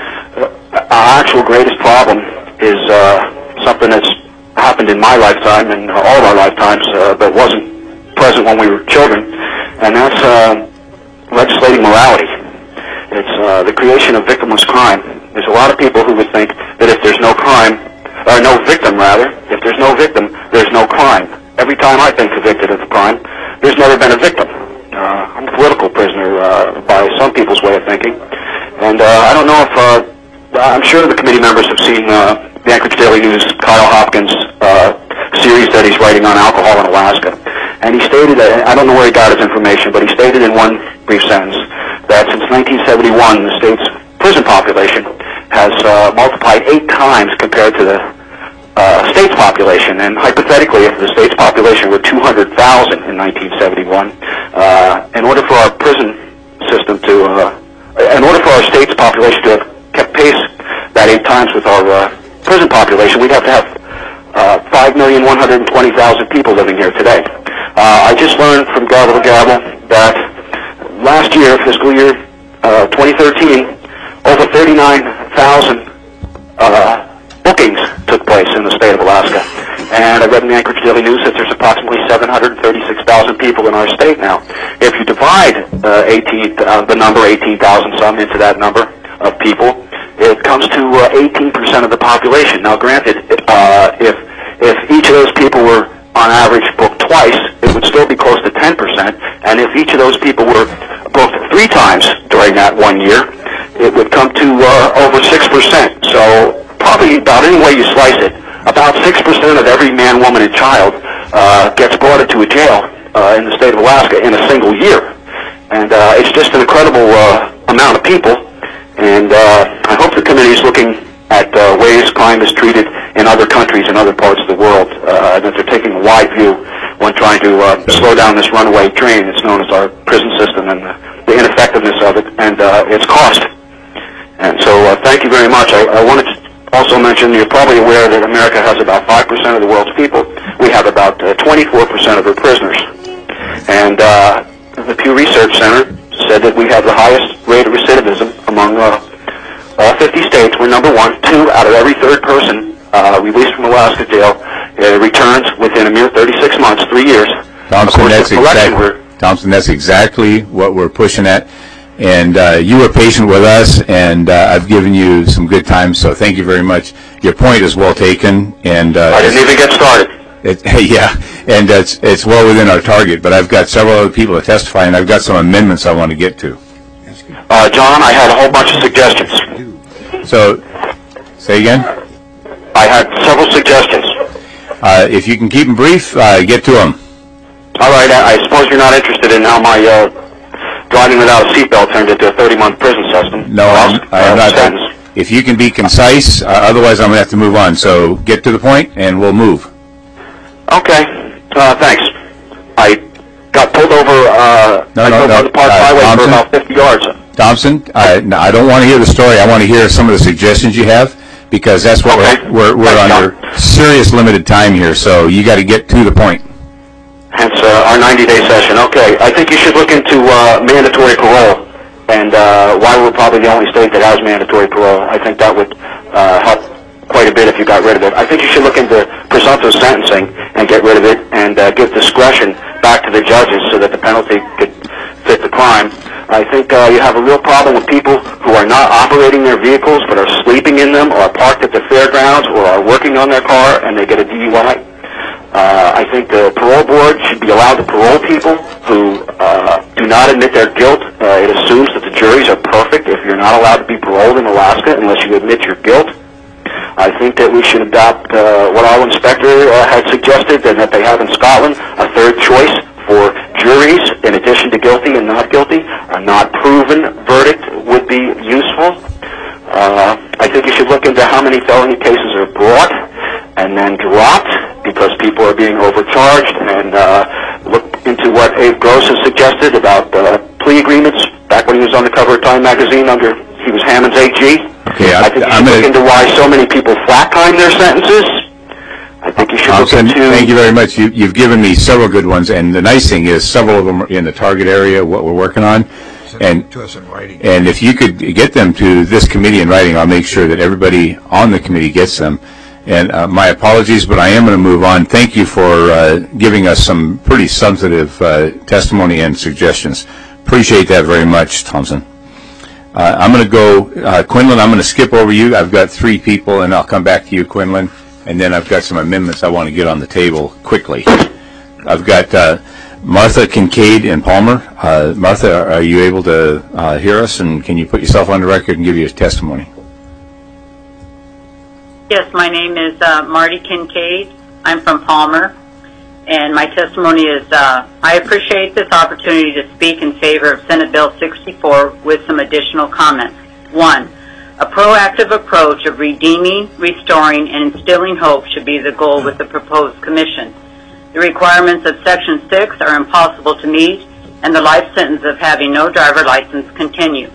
our actual greatest problem is uh, something that's happened in my lifetime and all of our lifetimes, uh, but wasn't present when we were children, and that's uh, legislating morality. It's uh, the creation of victimless crime. There's a lot of people who would think that if there's no crime, or no victim rather, if there's no victim, there's no crime. Every time I've been convicted of a crime, there's never been a victim. Uh, I'm a political prisoner uh, by some people's way of thinking, and uh, I don't know if, uh, I'm sure the committee members have seen uh, the Anchorage Daily News, Kyle Hopkins' uh, series that he's writing on alcohol in Alaska. And he stated, that, I don't know where he got his information, but he stated in one brief sentence that since nineteen seventy-one, the state's prison population has uh, multiplied eight times compared to the uh, state's population. And hypothetically, if the state's population were two hundred thousand in nineteen seventy-one, uh, in order for our prison system to, uh, in order for our state's population to have kept pace that eight times with our uh, prison population, we'd have to have uh, five million one hundred twenty thousand people living here today. Uh, I just learned from Gavel to Gavel that last year, fiscal year uh, twenty thirteen, over thirty-nine thousand uh, bookings took place in the state of Alaska. And I read in the Anchorage Daily News that there's approximately seven hundred thirty-six thousand people in our state now. If you divide uh, eighteen, uh, the number eighteen thousand some into that number of people, it comes to uh, eighteen percent of the population. Now, granted, uh, if if each of those people were on average booked twice, it would still be close to ten percent. And if each of those people were booked three times during that one year, it would come to uh, over six percent. So probably about any way you slice it, about six percent of every man, woman, and child uh, gets brought into a jail uh, in the state of Alaska in a single year. And uh, it's just an incredible uh, amount of people. And uh, I hope the committee is looking at uh, ways crime is treated in other countries and other parts of the world, uh, and that they're taking a wide view when trying to uh, slow down this runaway train that's known as our prison system and the, the ineffectiveness of it and uh, its cost. And so uh, thank you very much. I, I wanted to also mention, you're probably aware that America has about five percent of the world's people. We have about uh, twenty-four percent of our prisoners. And uh, the Pew Research Center said that we have the highest rate of recidivism among uh, all fifty states. We're number one. Two out of every third person uh, released from Alaska jail uh, returns within a mere thirty-six months, three years. Thompson, that's exactly, Thompson, that's exactly what we're pushing at. And uh, you were patient with us, and uh, I've given you some good time, so thank you very much. Your point is well taken. And uh, I didn't even get started. It, yeah, and it's, it's well within our target, but I've got several other people to testify, and I've got some amendments I want to get to. Uh, John, I had a whole bunch of suggestions. So, say again? I had several suggestions. Uh, if you can keep them brief, uh, get to them. All right, I, I suppose you're not interested in how my uh, driving without a seatbelt turned into a thirty-month prison system. No, I'm, I'm not. Sentence. If you can be concise, uh, otherwise I'm going to have to move on. So get to the point, and we'll move. Okay, uh, thanks. I got pulled over, uh, no, I no, drove no, on the park uh, highway Thompson, for about fifty yards. Thompson, I, no, I don't want to hear the story. I want to hear some of the suggestions you have, because that's what okay. we're, we're, we're under serious limited time here, so you got to get to the point. Hence uh, our ninety-day session. Okay, I think you should look into uh, mandatory parole, and uh, why we're probably the only state that has mandatory parole. I think that would uh, help quite a bit if you got rid of it. I think you should look into presumptive sentencing and get rid of it, and uh, give discretion back to the judges so that the penalty could fit the crime. I think uh, you have a real problem with people who are not operating their vehicles but are sleeping in them, or are parked at the fairgrounds, or are working on their car and they get a D U I. Uh, I think the parole board should be allowed to parole people who uh, do not admit their guilt. Uh, it assumes that the juries are perfect if you're not allowed to be paroled in Alaska unless you admit your guilt. I think that we should adopt uh, what our inspector uh, had suggested, and that they have in Scotland, a third choice for juries in addition to guilty and not guilty. A not proven verdict would be useful. Uh, I think you should look into how many felony cases are brought and then dropped because people are being overcharged, and uh, look into what what Abe Gross has suggested about uh, plea agreements back when he was on the cover of Time magazine under, he was Hammond's A G. Okay, I, I think you I'm should gonna, look into why so many people flat time their sentences. I think you should look Thompson, into... thank you very much. You, you've given me several good ones, and the nice thing is several of them are in the target area, what we're working on. Send And, it to us in writing. and if you could get them to this committee in writing, I'll make sure that everybody on the committee gets them. And uh, my apologies, but I am going to move on. Thank you for uh, giving us some pretty substantive uh, testimony and suggestions. Appreciate that very much, Thompson. Uh, I'm going to go, uh, Quinlan, I'm going to skip over you. I've got three people, and I'll come back to you, Quinlan. And then I've got some amendments I want to get on the table quickly. I've got uh, Martha Kincaid and Palmer. Uh, Martha, are you able to uh, hear us, and can you put yourself on the record and give your testimony? Yes, my name is uh, Marty Kincaid. I'm from Palmer, and my testimony is uh, I appreciate this opportunity to speak in favor of Senate Bill sixty-four with some additional comments. One, a proactive approach of redeeming, restoring, and instilling hope should be the goal with the proposed commission. The requirements of Section six are impossible to meet, and the life sentence of having no driver license continue.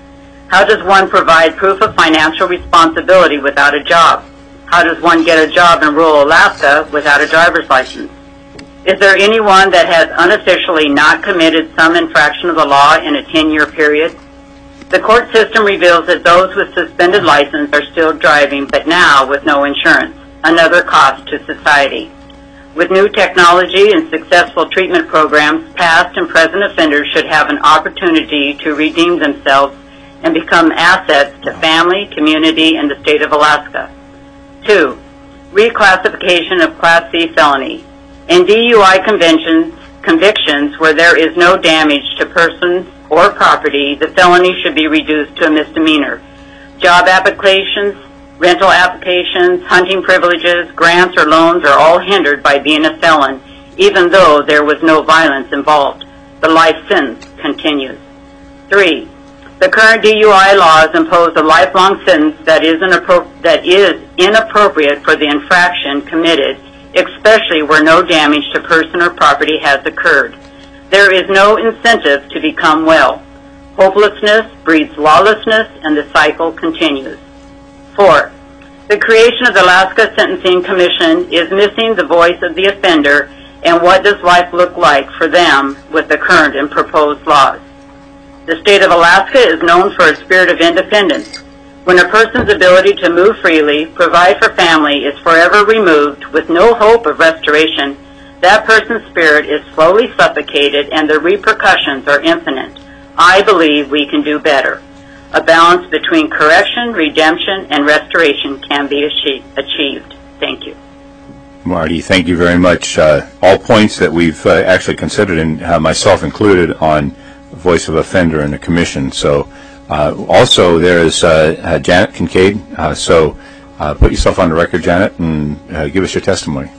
How does one provide proof of financial responsibility without a job? How does one get a job in rural Alaska without a driver's license? Is there anyone that has unofficially not committed some infraction of the law in a ten-year period? The court system reveals that those with suspended license are still driving, but now with no insurance, another cost to society. With new technology and successful treatment programs, past and present offenders should have an opportunity to redeem themselves and become assets to family, community, and the state of Alaska. Two, reclassification of Class C felony. In D U I conventions, convictions where there is no damage to persons or property, the felony should be reduced to a misdemeanor. Job applications, rental applications, hunting privileges, grants, or loans are all hindered by being a felon, even though there was no violence involved. The life sentence continues. Three, the current D U I laws impose a lifelong sentence that is, inappro- that is inappropriate for the infraction committed, especially where no damage to person or property has occurred. There is no incentive to become well. Hopelessness breeds lawlessness, and the cycle continues. Four, the creation of the Alaska Sentencing Commission is missing the voice of the offender and what does life look like for them with the current and proposed laws. The state of Alaska is known for a spirit of independence. When a person's ability to move freely, provide for family, is forever removed with no hope of restoration, that person's spirit is slowly suffocated and the repercussions are infinite. I believe we can do better. A balance between correction, redemption, and restoration can be achieved. Thank you. Marty, thank you very much. Uh, all points that we've uh, actually considered, and uh, myself included, on voice of offender in the commission. So uh, also there is uh, uh, Janet Kincaid. Uh, so uh, put yourself on the record, Janet, and uh, give us your testimony.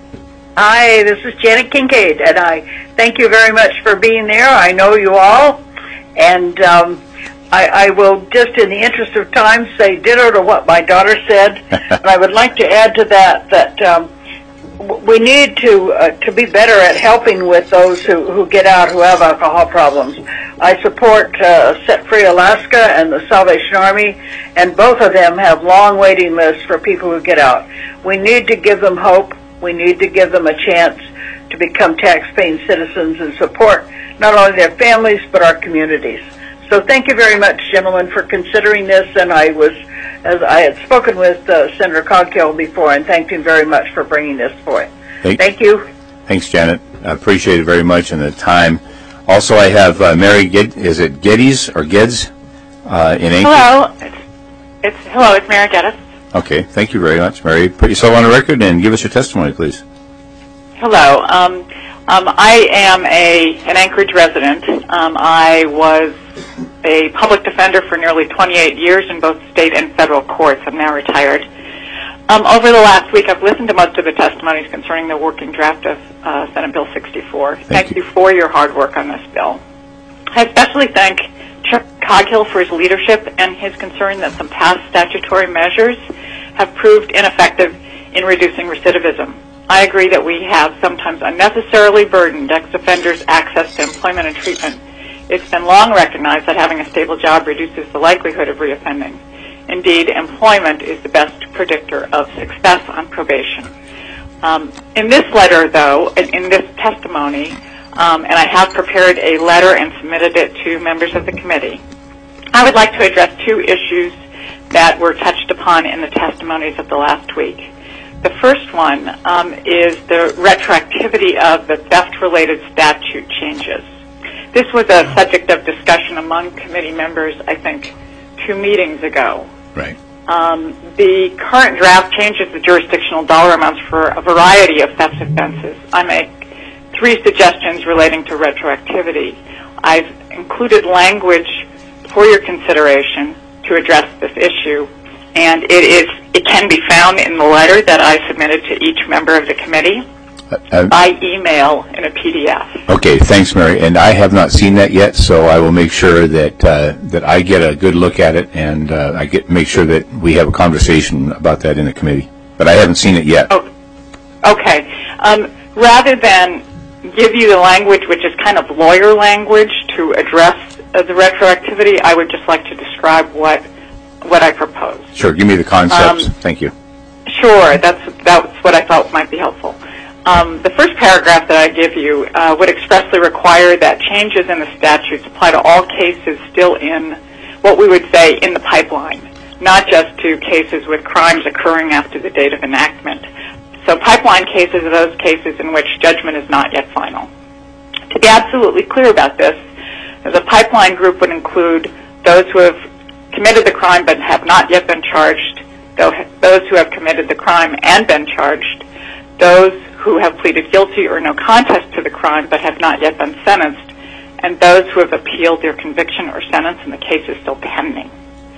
Hi, this is Janet Kincaid, and I thank you very much for being there. I know you all, and um, I, I will just, in the interest of time, say ditto to what my daughter said. And I would like to add to that that um, we need to uh, to be better at helping with those who, who get out who have alcohol problems. I support uh, Set Free Alaska and the Salvation Army, and both of them have long waiting lists for people who get out. We need to give them hope. We need to give them a chance to become tax-paying citizens and support not only their families but our communities. So thank you very much, gentlemen, for considering this, and I was, as I had spoken with uh, Senator Coghill before, and thanked him very much for bringing this forward. Thank, Thank you. Thanks, Janet. I appreciate it very much and the time. Also, I have uh, Mary, Ged, is it Geddes or Geddes uh, in Anchorage? Hello. It's, it's, hello, it's Mary Geddes. Okay, thank you very much, Mary. Put yourself on the record and give us your testimony, please. Hello. Um, um, I am a an Anchorage resident. Um, I was a public defender for nearly twenty-eight years in both state and federal courts. I'm now retired. Um, over the last week, I've listened to most of the testimonies concerning the working draft of uh, Senate Bill sixty-four. Thank, thank you. you for your hard work on this bill. I especially thank Chairman Coghill for his leadership and his concern that some past statutory measures have proved ineffective in reducing recidivism. I agree that we have sometimes unnecessarily burdened ex-offenders' access to employment and treatment. It's been long recognized that having a stable job reduces the likelihood of reoffending. Indeed, employment is the best predictor of success on probation. Um, in this letter, though, in, in this testimony, um, and I have prepared a letter and submitted it to members of the committee, I would like to address two issues that were touched upon in the testimonies of the last week. The first one um, is the retroactivity of the theft-related statute changes. This was a subject of discussion among committee members, I think, two meetings ago. Right. Um, the current draft changes the jurisdictional dollar amounts for a variety of theft offenses. I make three suggestions relating to retroactivity. I've included language for your consideration to address this issue, and it is it can be found in the letter that I submitted to each member of the committee Uh, by email in a P D F. Okay, thanks, Mary. And I have not seen that yet, so I will make sure that uh, that I get a good look at it, and uh, I get make sure that we have a conversation about that in the committee. But I haven't seen it yet. Oh, okay. Um, rather than give you the language, which is kind of lawyer language, to address uh, the retroactivity, I would just like to describe what what I propose. Sure, give me the concepts. Um, Thank you. Sure, that's that's what I thought might be helpful. Um, the first paragraph that I give you uh, would expressly require that changes in the statutes apply to all cases still in what we would say in the pipeline, not just to cases with crimes occurring after the date of enactment. So pipeline cases are those cases in which judgment is not yet final. To be absolutely clear about this, the pipeline group would include those who have committed the crime but have not yet been charged, those who have committed the crime and been charged, those who have pleaded guilty or no contest to the crime but have not yet been sentenced, and those who have appealed their conviction or sentence and the case is still pending.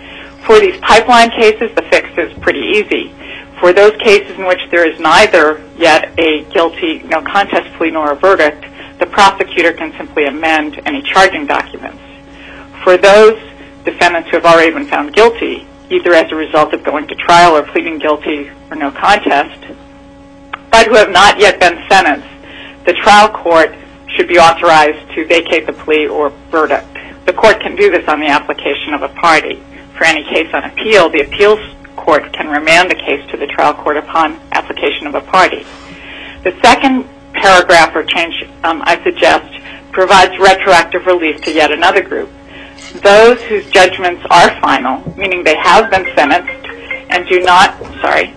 For these pipeline cases, the fix is pretty easy. For those cases in which there is neither yet a guilty, no contest plea nor a verdict, the prosecutor can simply amend any charging documents. For those defendants who have already been found guilty, either as a result of going to trial or pleading guilty or no contest, but who have not yet been sentenced, the trial court should be authorized to vacate the plea or verdict. The court can do this on the application of a party. For any case on appeal, the appeals court can remand the case to the trial court upon application of a party. The second paragraph or change um, I suggest provides retroactive relief to yet another group. Those whose judgments are final, meaning they have been sentenced and do not, sorry,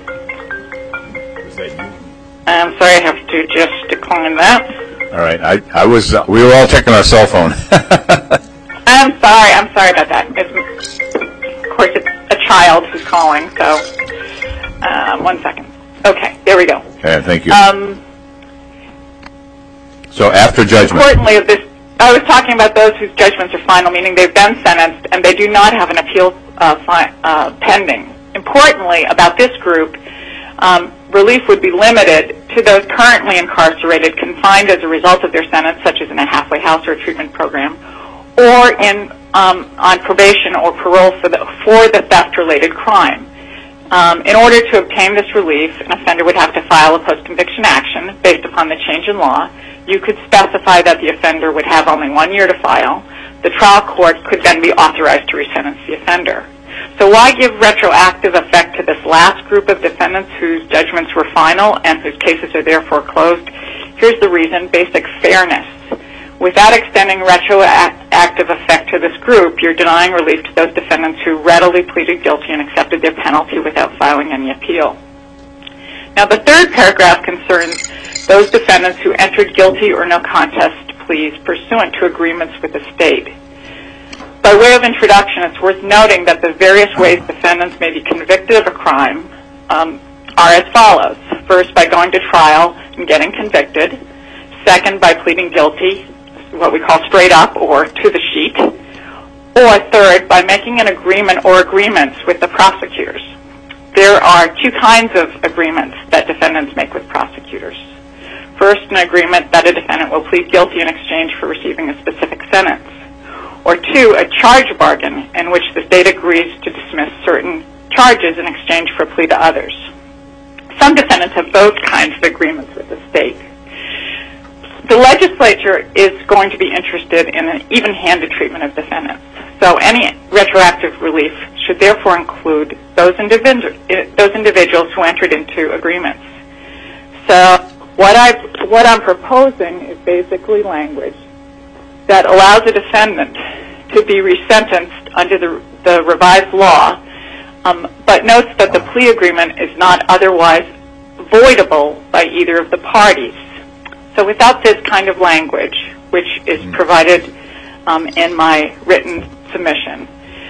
I'm sorry, I have to just decline that. All right, I, I was, uh, we were all checking our cell phone. I'm sorry, I'm sorry about that. It's, of course, it's a child who's calling, so uh, one second. Okay, there we go. Yeah, thank you. Um, so after judgment. Importantly, of this, I was talking about those whose judgments are final, meaning they've been sentenced and they do not have an appeal uh, fi- uh, pending. Importantly, about this group, um, relief would be limited to those currently incarcerated, confined as a result of their sentence, such as in a halfway house or a treatment program, or in um, on probation or parole for the for the theft-related crime. Um, in order to obtain this relief, an offender would have to file a post-conviction action based upon the change in law. You could specify that the offender would have only one year to file. The trial court could then be authorized to resentence the offender. So why give retroactive effect to this last group of defendants whose judgments were final and whose cases are therefore closed? Here's the reason: basic fairness. Without extending retroactive effect to this group, you're denying relief to those defendants who readily pleaded guilty and accepted their penalty without filing any appeal. Now, the third paragraph concerns those defendants who entered guilty or no contest pleas pursuant to agreements with the state. By way of introduction, it's worth noting that the various ways defendants may be convicted of a crime um, are as follows. First, by going to trial and getting convicted. Second, by pleading guilty, what we call straight up or to the sheet. Or third, by making an agreement or agreements with the prosecutors. There are two kinds of agreements that defendants make with prosecutors. First, an agreement that a defendant will plead guilty in exchange for receiving a specific sentence. Or two, a charge bargain in which the state agrees to dismiss certain charges in exchange for a plea to others. some defendants have both kinds of agreements with the state. The legislature is going to be interested in an even-handed treatment of defendants. So any retroactive relief should therefore include those, individu- those individuals who entered into agreements. So what, I, what I'm proposing is basically language that allows a defendant to be resentenced under the, the revised law, um, but notes that the plea agreement is not otherwise voidable by either of the parties. So without this kind of language, which is provided um, in my written submission,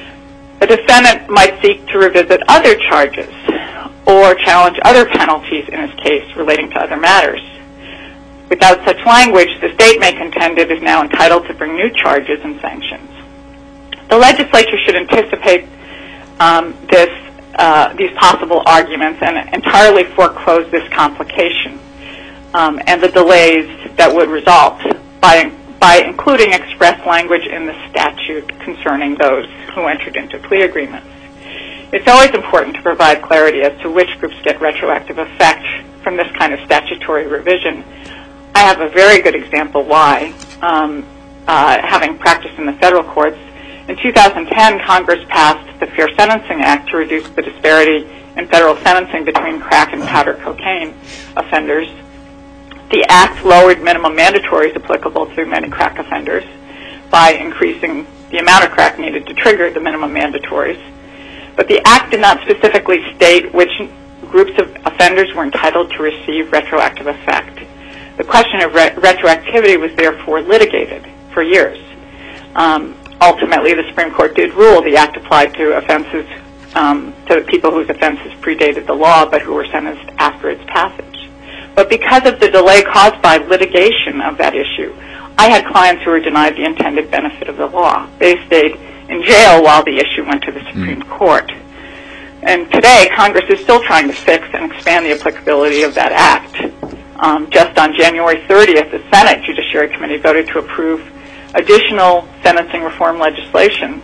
a defendant might seek to revisit other charges or challenge other penalties in his case relating to other matters. Without such language, the state may contend it is now entitled to bring new charges and sanctions. The legislature should anticipate um, this, uh, these possible arguments and entirely foreclose this complication um, and the delays that would result by, by including express language in the statute concerning those who entered into plea agreements. It's always important to provide clarity as to which groups get retroactive effect from this kind of statutory revision. I have a very good example why, um, uh, having practiced in the federal courts. In two thousand ten, Congress passed the Fair Sentencing Act to reduce the disparity in federal sentencing between crack and powder cocaine offenders. The Act lowered minimum mandatories applicable to many crack offenders by increasing the amount of crack needed to trigger the minimum mandatories. But the Act did not specifically state which groups of offenders were entitled to receive retroactive effect. The question of re- retroactivity was therefore litigated for years. Um, ultimately, the Supreme Court did rule the Act applied to offenses, um, to people whose offenses predated the law but who were sentenced after its passage. But because of the delay caused by litigation of that issue, I had clients who were denied the intended benefit of the law. They stayed in jail while the issue went to the Supreme mm. Court. And today, Congress is still trying to fix and expand the applicability of that Act. Um, just on January thirtieth, the Senate Judiciary Committee voted to approve additional sentencing reform legislation.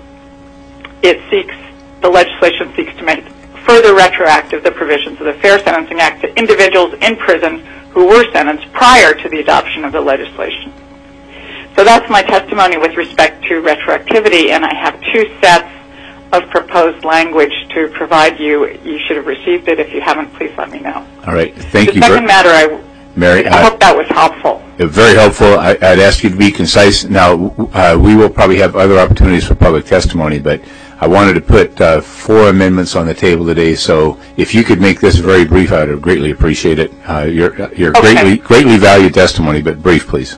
It seeks, the legislation seeks to make further retroactive the provisions of the Fair Sentencing Act to individuals in prison who were sentenced prior to the adoption of the legislation. So that's my testimony with respect to retroactivity, and I have two sets of proposed language to provide you. You should have received it. If you haven't, please let me know. All right. Thank the you. The second matter, I, Mary, I hope that was helpful. Very helpful. I, I'd ask you to be concise. Now, uh, we will probably have other opportunities for public testimony, but I wanted to put uh, four amendments on the table today, so if you could make this very brief, I would greatly appreciate it. Uh, your your okay. greatly, greatly valued testimony, but brief, please.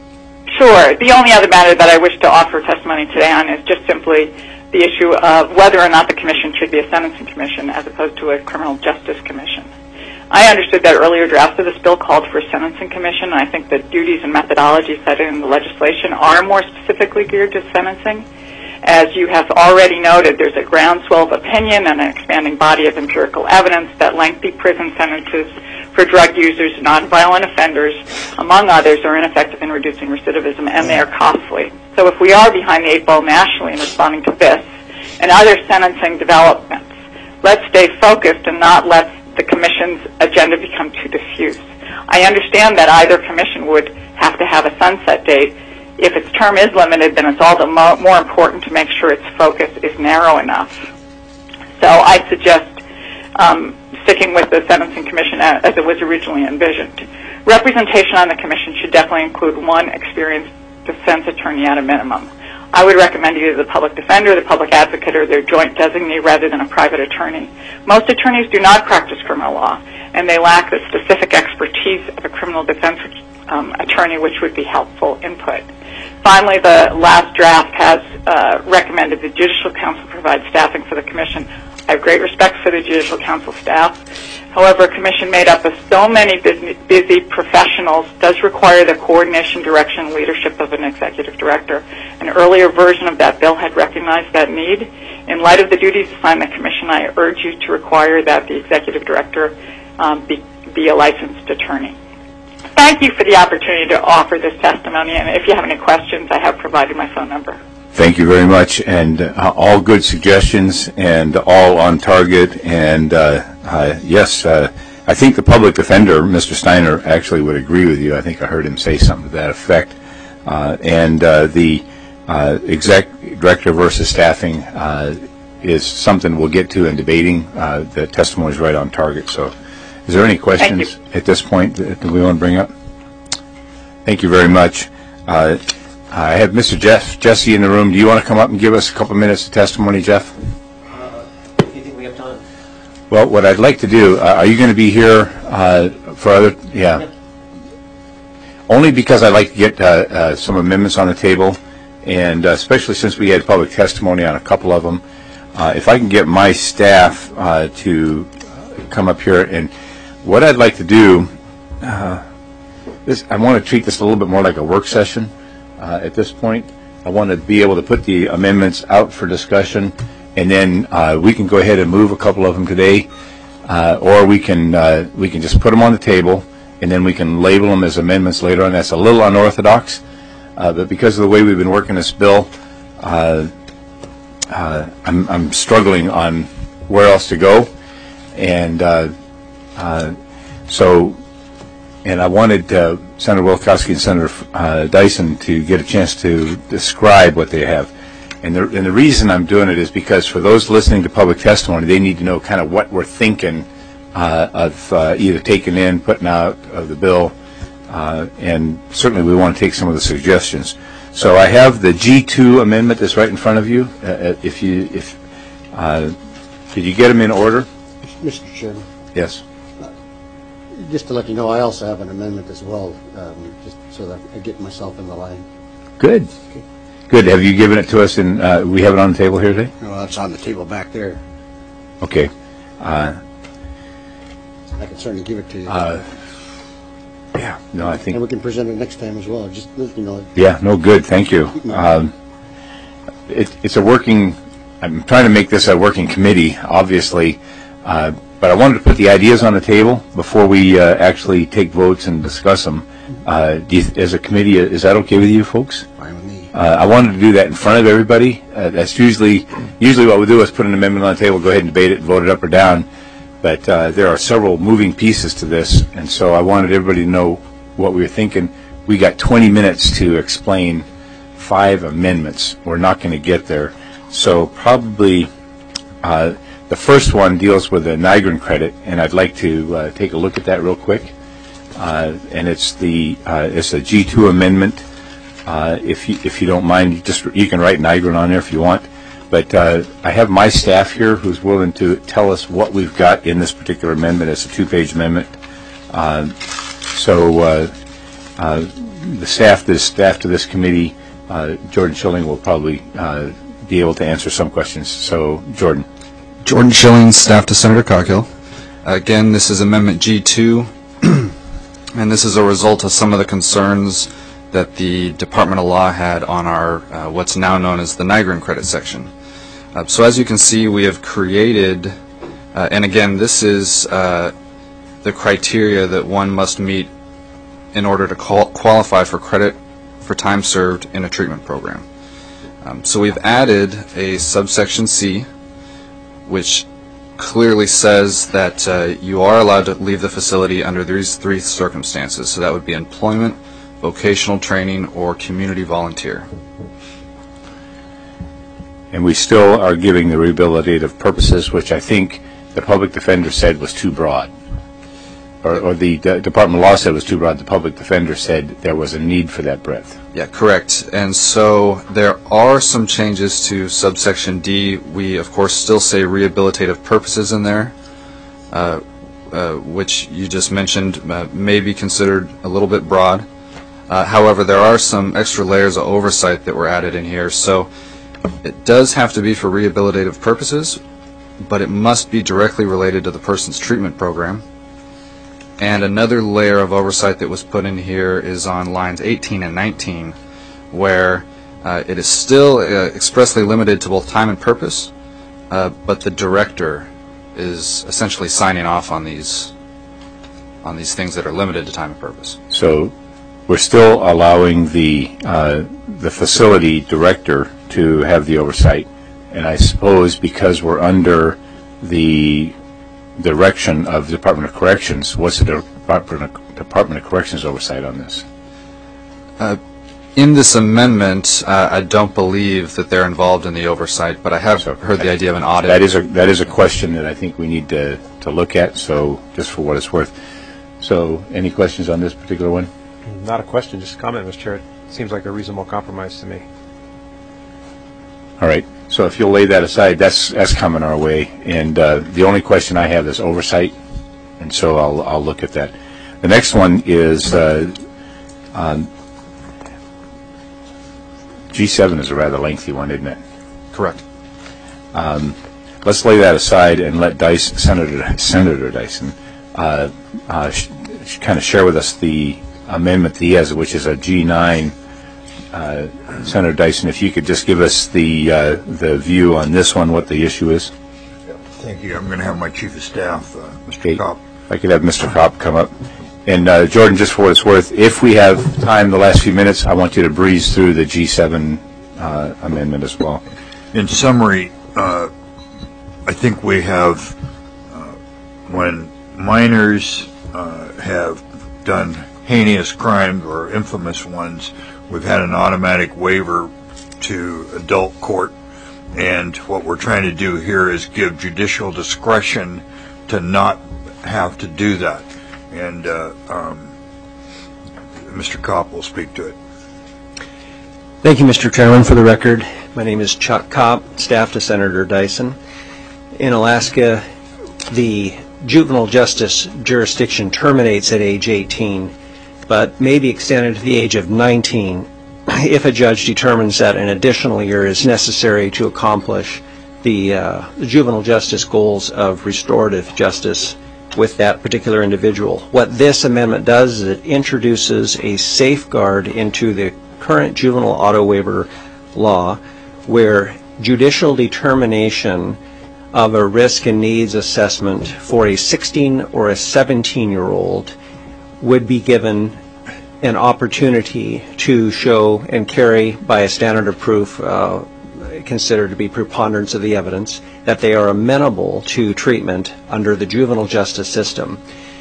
Sure. The only other matter that I wish to offer testimony today on is just simply the issue of whether or not the commission should be a sentencing commission as opposed to a criminal justice commission. I understood that earlier drafts of this bill called for a sentencing commission, and I think the duties and methodologies set in the legislation are more specifically geared to sentencing. As you have already noted, there's a groundswell of opinion and an expanding body of empirical evidence that lengthy prison sentences for drug users, nonviolent offenders, among others, are ineffective in reducing recidivism, and they are costly. So if we are behind the eight ball nationally in responding to this and other sentencing developments, let's stay focused and not let the Commission's agenda become too diffuse. I understand that either Commission would have to have a sunset date. If its term is limited, then it's all the mo- more important to make sure its focus is narrow enough. So I suggest um, sticking with the Sentencing Commission as, as it was originally envisioned. Representation on the Commission should definitely include one experienced defense attorney at a minimum. I would recommend either the public defender, the public advocate, or their joint designee rather than a private attorney. Most attorneys do not practice criminal law, and they lack the specific expertise of a criminal defense um, attorney, which would be helpful input. Finally, the last draft has uh, recommended the Judicial Council provide staffing for the Commission. I have great respect for the Judicial Council staff. However, a commission made up of so many busy, busy professionals does require the coordination, direction, and leadership of an executive director. An earlier version of that bill had recognized that need. In light of the duties assigned the commission, I urge you to require that the executive director um, be, be a licensed attorney. Thank you for the opportunity to offer this testimony, and if you have any questions, I have provided my phone number. Thank you very much, and uh, all good suggestions and all on target, and uh, uh, yes, uh, I think the public defender, Mister Steiner, actually would agree with you. I think I heard him say something to that effect. Uh, and uh, the uh, exec director versus staffing uh, is something we'll get to in debating. Uh, the testimony is right on target. So, is there any questions at this point that we want to bring up? Thank you very much. Uh, I have Mister Jeff Jesse in the room. Do you want to come up and give us a couple minutes of testimony, Jeff? Uh, do you think we have time? Well, what I'd like to do, uh, are you going to be here uh, for other, yeah. yeah. Only because I'd like to get uh, uh, some amendments on the table, and uh, especially since we had public testimony on a couple of them, uh, if I can get my staff uh, to come up here, and what I'd like to do, uh, this, I want to treat this a little bit more like a work session uh, at this point. I want to be able to put the amendments out for discussion, and then uh, we can go ahead and move a couple of them today, uh, or we can uh, we can just put them on the table, and then we can label them as amendments later on. That's a little unorthodox, uh, but because of the way we've been working this bill, uh, uh, I'm, I'm struggling on where else to go, and uh, uh, so, and I wanted uh, Senator Wilkowski and Senator uh, Dyson to get a chance to describe what they have. And the, and the reason I'm doing it is because for those listening to public testimony, they need to know kind of what we're thinking uh, of uh, either taking in, putting out of the bill, uh, and certainly we want to take some of the suggestions. So I have the G two amendment that's right in front of you. Uh, if you, if uh, did you get them in order? Mister Chairman. Yes. Uh, just to let you know, I also have an amendment as well, um, just so that I get myself in the line. Good. Okay. Good. Have you given it to us? And uh, we have it on the table here today? No, it's on the table back there. Okay. Uh, I can certainly give it to you. Uh, yeah. No, I think. And we can present it next time as well. Just you know. Yeah. No. Good. Thank you. Um, it, it's a working. I'm trying to make this a working committee, obviously, uh, but I wanted to put the ideas on the table before we uh, actually take votes and discuss them. Uh, do you, as a committee, is that okay with you folks? Fine with me. Uh, I wanted to do that in front of everybody. Uh, that's usually usually what we do is put an amendment on the table, go ahead and debate it, and vote it up or down. But uh, there are several moving pieces to this, and so I wanted everybody to know what we were thinking. We got twenty minutes to explain five amendments. We're not going to get there. So probably uh, the first one deals with the NYGRN credit, and I'd like to uh, take a look at that real quick. Uh, and it's the uh, it's a G two amendment. Uh, if you if you don't mind, you just you can write NYGRN on there if you want. But uh, I have my staff here who's willing to tell us what we've got in this particular amendment. It's a two-page amendment. Uh, so uh, uh, the staff, this staff to this committee, uh, Jordan Schilling will probably uh, be able to answer some questions. So, Jordan. Jordan Schilling, staff to Senator Coghill. Again, this is Amendment G two, and this is a result of some of the concerns that the Department of Law had on our uh, what's now known as the NYGRN credit section. Uh, so as you can see, we have created, uh, and again, this is uh, the criteria that one must meet in order to qual qualify for credit for time served in a treatment program. Um, so we've added a subsection C, which clearly says that uh, you are allowed to leave the facility under these three circumstances. So that would be employment, vocational training, or community volunteer. And we still are giving the rehabilitative purposes, which I think the public defender said was too broad. Or, or the D Department of Law said was too broad. The public defender said there was a need for that breadth. Yeah, correct. And so there are some changes to subsection D. We, of course, still say rehabilitative purposes in there, uh, uh, which you just mentioned uh, may be considered a little bit broad. Uh, however, there are some extra layers of oversight that were added in here. So it does have to be for rehabilitative purposes, but it must be directly related to the person's treatment program. And another layer of oversight that was put in here is on lines eighteen and nineteen, where uh, it is still uh, expressly limited to both time and purpose, uh, but the director is essentially signing off on these on these things that are limited to time and purpose. So we're still allowing the uh, the facility director to have the oversight, and I suppose because we're under the direction of the Department of Corrections. What's the Department of, Department of Corrections oversight on this? Uh, in this amendment, uh, I don't believe that they're involved in the oversight, but I have so, heard the idea of an audit. That is a that is a question that I think we need to to look at. So, just for what it's worth. So, any questions on this particular one? Not a question, just a comment, Mister Chair. It seems like a reasonable compromise to me. All right. So, if you'll lay that aside, that's that's coming our way. And uh, the only question I have is oversight, and so I'll I'll look at that. The next one is. Uh, um, G seven is a rather lengthy one, isn't it? Correct. Um, let's lay that aside and let Dyson, Senator Senator Dyson uh, uh, sh kind of share with us the amendment that he has, which is a G nine. Uh, Senator Dyson, if you could just give us the uh, the view on this one, what the issue is. Thank you. I'm going to have my Chief of Staff, uh, Mister Okay. Kopp. If I could have Mister Kopp come up. And uh, Jordan, just for what it's worth, if we have time the last few minutes, I want you to breeze through the G seven uh, amendment as well. In summary, uh, I think we have, uh, when minors uh, have done heinous crimes or infamous ones, we've had an automatic waiver to adult court. And what we're trying to do here is give judicial discretion to not have to do that. And uh, um, Mister Kopp will speak to it. Thank you, Mister Chairman. For the record, my name is Chuck Kopp, staff to Senator Dyson. In Alaska, the juvenile justice jurisdiction terminates at age eighteen, but may be extended to the age of nineteen if a judge determines that an additional year is necessary to accomplish the, uh, the juvenile justice goals of restorative justice with that particular individual. What this amendment does is it introduces a safeguard into the current juvenile auto waiver law where judicial determination of a risk and needs assessment for a sixteen or a seventeen year old would be given an opportunity to show and carry by a standard of proof uh, considered to be preponderance of the evidence that they are amenable to treatment under the juvenile justice system.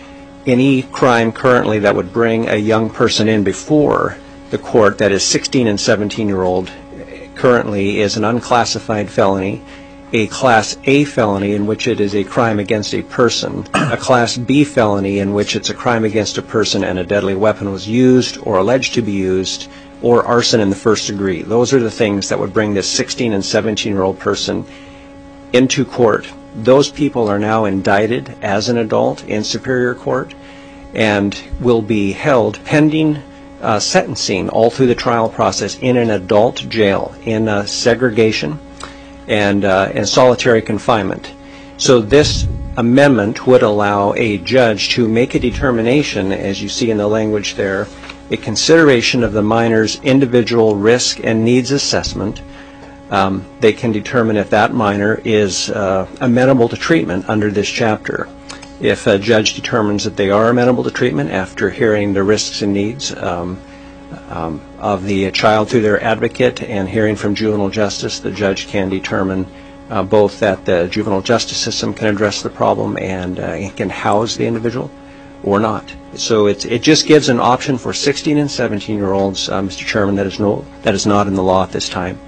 Any crime currently that would bring a young person in before the court that is sixteen and seventeen year old currently is an unclassified felony, a Class A felony in which it is a crime against a person, a Class B felony in which it's a crime against a person and a deadly weapon was used or alleged to be used, or arson in the first degree. Those are the things that would bring this sixteen and seventeen year old person into court. Those people are now indicted as an adult in Superior Court and will be held pending uh, sentencing all through the trial process in an adult jail in uh, segregation and, uh, and solitary confinement. So this amendment would allow a judge to make a determination, as you see in the language there, a consideration of the minor's individual risk and needs assessment. Um, they can determine if that minor is uh, amenable to treatment under this chapter. If a judge determines that they are amenable to treatment after hearing the risks and needs um, um, of the child through their advocate and hearing from juvenile justice, the judge can determine uh, both that the juvenile justice system can address the problem and uh, it can house the individual or not. So it, it just gives an option for sixteen and seventeen year olds, uh, Mister Chairman, that is, no, that is not in the law at this time.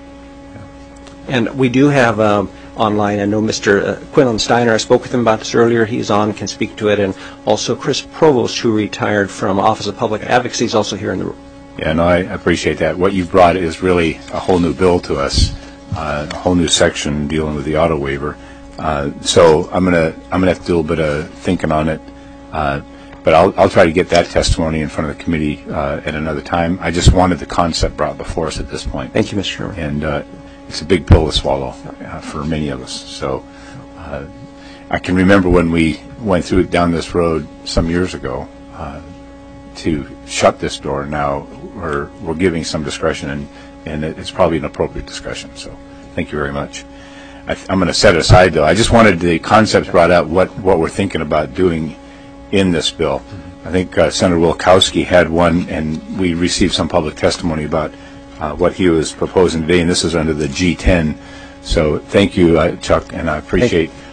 And we do have um, online, I know Mister Uh, Quinlan Steiner, I spoke with him about this earlier, he's on, can speak to it, and also Chris Provost, who retired from Office of Public Advocacy, is also here in the room. Yeah, no, I appreciate that. What you've brought is really a whole new bill to us, uh, a whole new section dealing with the auto waiver. Uh, so I'm gonna I'm gonna have to do a little bit of thinking on it, uh, but I'll I'll try to get that testimony in front of the committee uh, at another time. I just wanted the concept brought before us at this point. Thank you, Mister Chairman. And uh, it's a big pill to swallow uh, for many of us. So uh, I can remember when we went through it down this road some years ago uh, to shut this door. Now we're we're giving some discretion, and and it's probably an appropriate discussion. So thank you very much. I th I'm going to set it aside, though. I just wanted the concepts brought out, what, what we're thinking about doing in this bill. I think uh, Senator Wilkowski had one, and we received some public testimony about uh, what he was proposing today, and this is under the G ten. So thank you, uh, Chuck, and I appreciate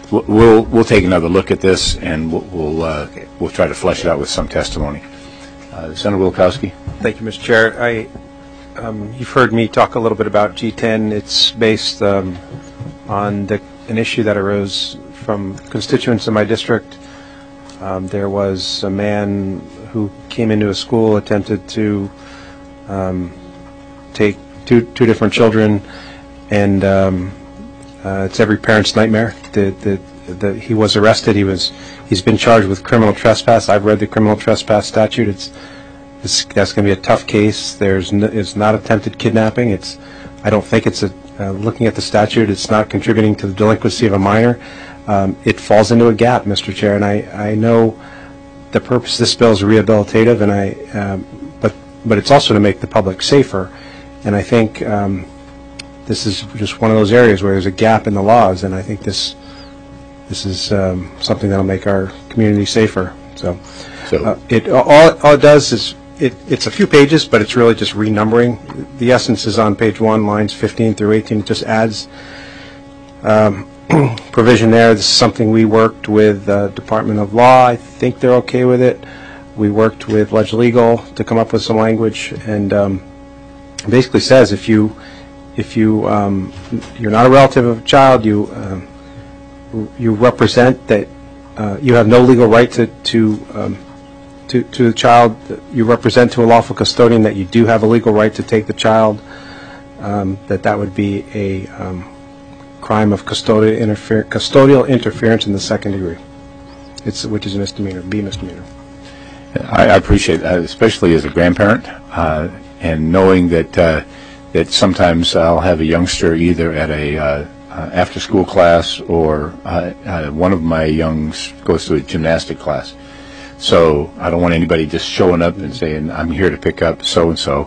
we'll, we'll we'll take another look at this, and we'll we'll, uh, we'll try to flesh it out with some testimony. Uh, Senator Wilkowski. Thank you, Mister Chair. I, um, you've heard me talk a little bit about G ten. It's based um, on the, an issue that arose from constituents in my district. Um, there was a man who came into a school, attempted to um, take two two different children, and um, uh, it's every parent's nightmare. The, the, the, he was arrested. He was he's been charged with criminal trespass. I've read the criminal trespass statute. It's, it's that's going to be a tough case. There's no, it's not attempted kidnapping. It's I don't think it's a uh, looking at the statute. It's not contributing to the delinquency of a minor. Um, it falls into a gap, Mister Chair, and I, I know the purpose of this bill is rehabilitative, and I um, but but it's also to make the public safer, and I think um, this is just one of those areas where there's a gap in the laws, and I think this this is um, something that'll make our community safer. So, so uh, it all all it does is it it's a few pages, but it's really just renumbering. The essence is on page one, lines fifteen through eighteen. It just adds Um, provision there. This is something we worked with the uh, Department of Law. I think they're okay with it. We worked with Ledge Legal to come up with some language, and um, basically says if you if you um, you're not a relative of a child, you um, you represent that uh, you have no legal right to to, um, to to the child. You represent to a lawful custodian that you do have a legal right to take the child. Um, that that would be a um, crime of custodial, interfer custodial interference in the second degree, it's which is a misdemeanor, B misdemeanor. I, I appreciate that, especially as a grandparent, uh, and knowing that uh, that sometimes I'll have a youngster either at a uh, uh, after-school class, or uh, uh, one of my youngs goes to a gymnastic class. So I don't want anybody just showing up and saying, "I'm here to pick up so and so,"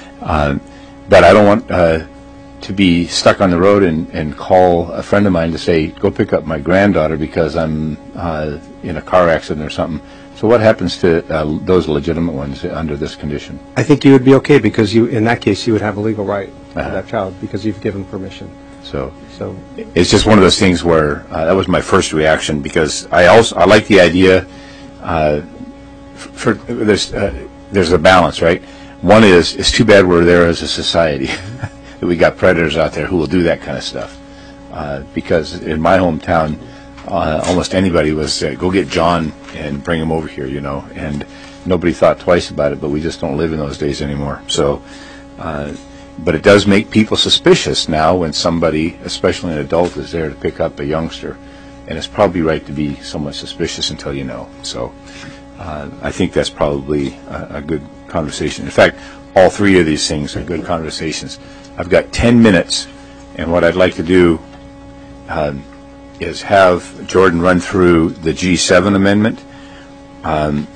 but I don't want Uh, to be stuck on the road and, and call a friend of mine to say, go pick up my granddaughter because I'm uh, in a car accident or something. So what happens to uh, those legitimate ones under this condition? I think you would be okay, because you, in that case, you would have a legal right to uh-huh. that child because you've given permission. So, so it's just one of those things where uh, that was my first reaction, because I also I like the idea. Uh, for there's uh, there's a balance, right? One is it's too bad we're there as a society. We got predators out there who will do that kind of stuff, uh, because in my hometown, uh, almost anybody was uh, go get John and bring him over here, you know, and nobody thought twice about it. But we just don't live in those days anymore. So, uh, but it does make people suspicious now when somebody, especially an adult, is there to pick up a youngster, and it's probably right to be somewhat suspicious until you know. So, uh, I think that's probably a, a good conversation. In fact, all three of these things are good conversations. I've got ten minutes, and what I'd like to do um, is have Jordan run through the G seven amendment. Um,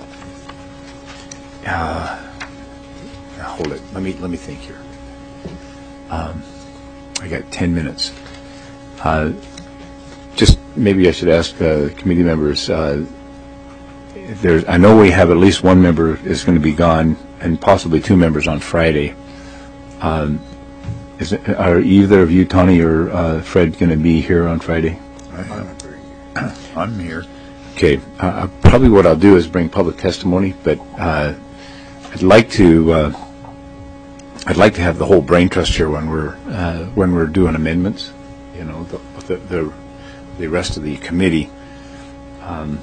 uh, hold it. Let me let me think here. Um, I got ten minutes. Uh, just maybe I should ask uh, committee members. Uh, if there's, I know we have at least one member is going to be gone, and possibly two members on Friday. Um, is it, are either of you, Tony or uh, Fred, going to be here on Friday? I'm, I'm here. Okay. Uh, probably what I'll do is bring public testimony, but uh, I'd like to. Uh, I'd like to have the whole brain trust here when we're uh, when we're doing amendments. You know, the the the, the rest of the committee. Um,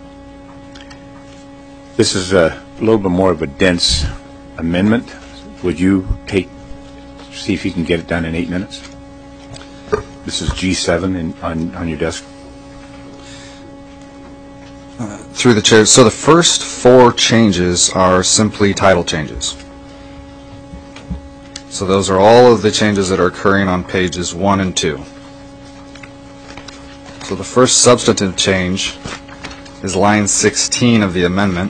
this is a little bit more of a dense amendment. Would you take? See if you can get it done in eight minutes. This is G seven in, on, on your desk. Uh, through the chair. So the first four changes are simply title changes. So those are all of the changes that are occurring on pages one and two. So the first substantive change is line sixteen of the amendment.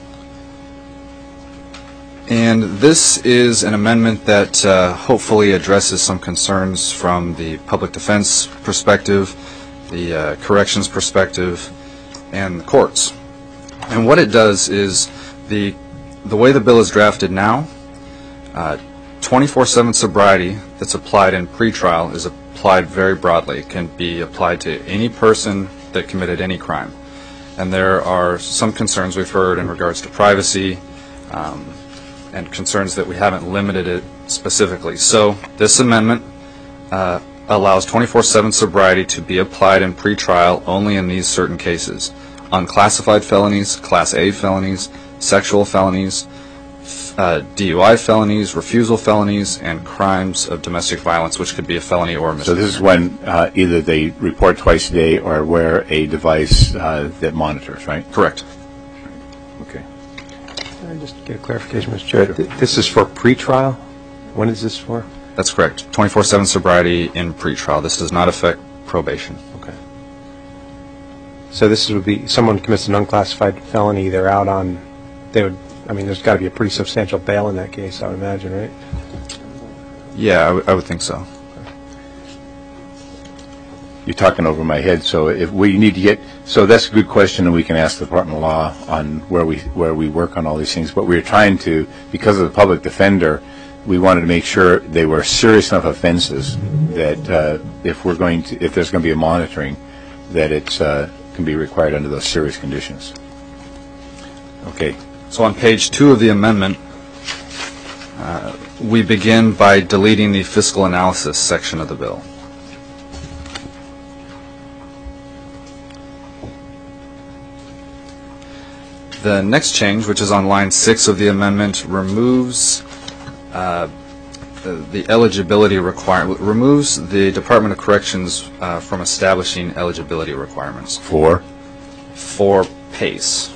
And this is an amendment that uh, hopefully addresses some concerns from the public defense perspective, the uh, corrections perspective, and the courts. And what it does is, the the way the bill is drafted now, twenty-four seven uh, sobriety that's applied in pretrial is applied very broadly. It can be applied to any person that committed any crime. And there are some concerns we've heard in regards to privacy um, and concerns that we haven't limited it specifically. So this amendment uh, allows twenty-four seven sobriety to be applied in pretrial only in these certain cases: unclassified felonies, Class A felonies, sexual felonies, uh, D U I felonies, refusal felonies, and crimes of domestic violence, which could be a felony or a misdemeanor. So this is when uh, either they report twice a day or wear a device uh, that monitors, right? Correct. Okay. Can I just get a clarification, Mister Chair? Th- This is for pretrial? When is this for? That's correct. twenty-four seven sobriety in pretrial. This does not affect probation. Okay. So this would be, someone commits an unclassified felony, they're out on, they would, I mean, there's got to be a pretty substantial bail in that case, I would imagine, right? Yeah, I, w- I would think so. You're talking over my head, so if we need to get, so that's a good question, and we can ask the Department of Law on where we where we work on all these things. But we're trying to, because of the public defender, we wanted to make sure they were serious enough offenses that uh, if we're going to, if there's going to be a monitoring, that it's uh, can be required under those serious conditions. Okay. So on page two of the amendment, uh, we begin by deleting the fiscal analysis section of the bill. The next change, which is on line six of the amendment, removes uh, the, the eligibility requirement, removes the Department of Corrections uh, from establishing eligibility requirements. For? For PACE.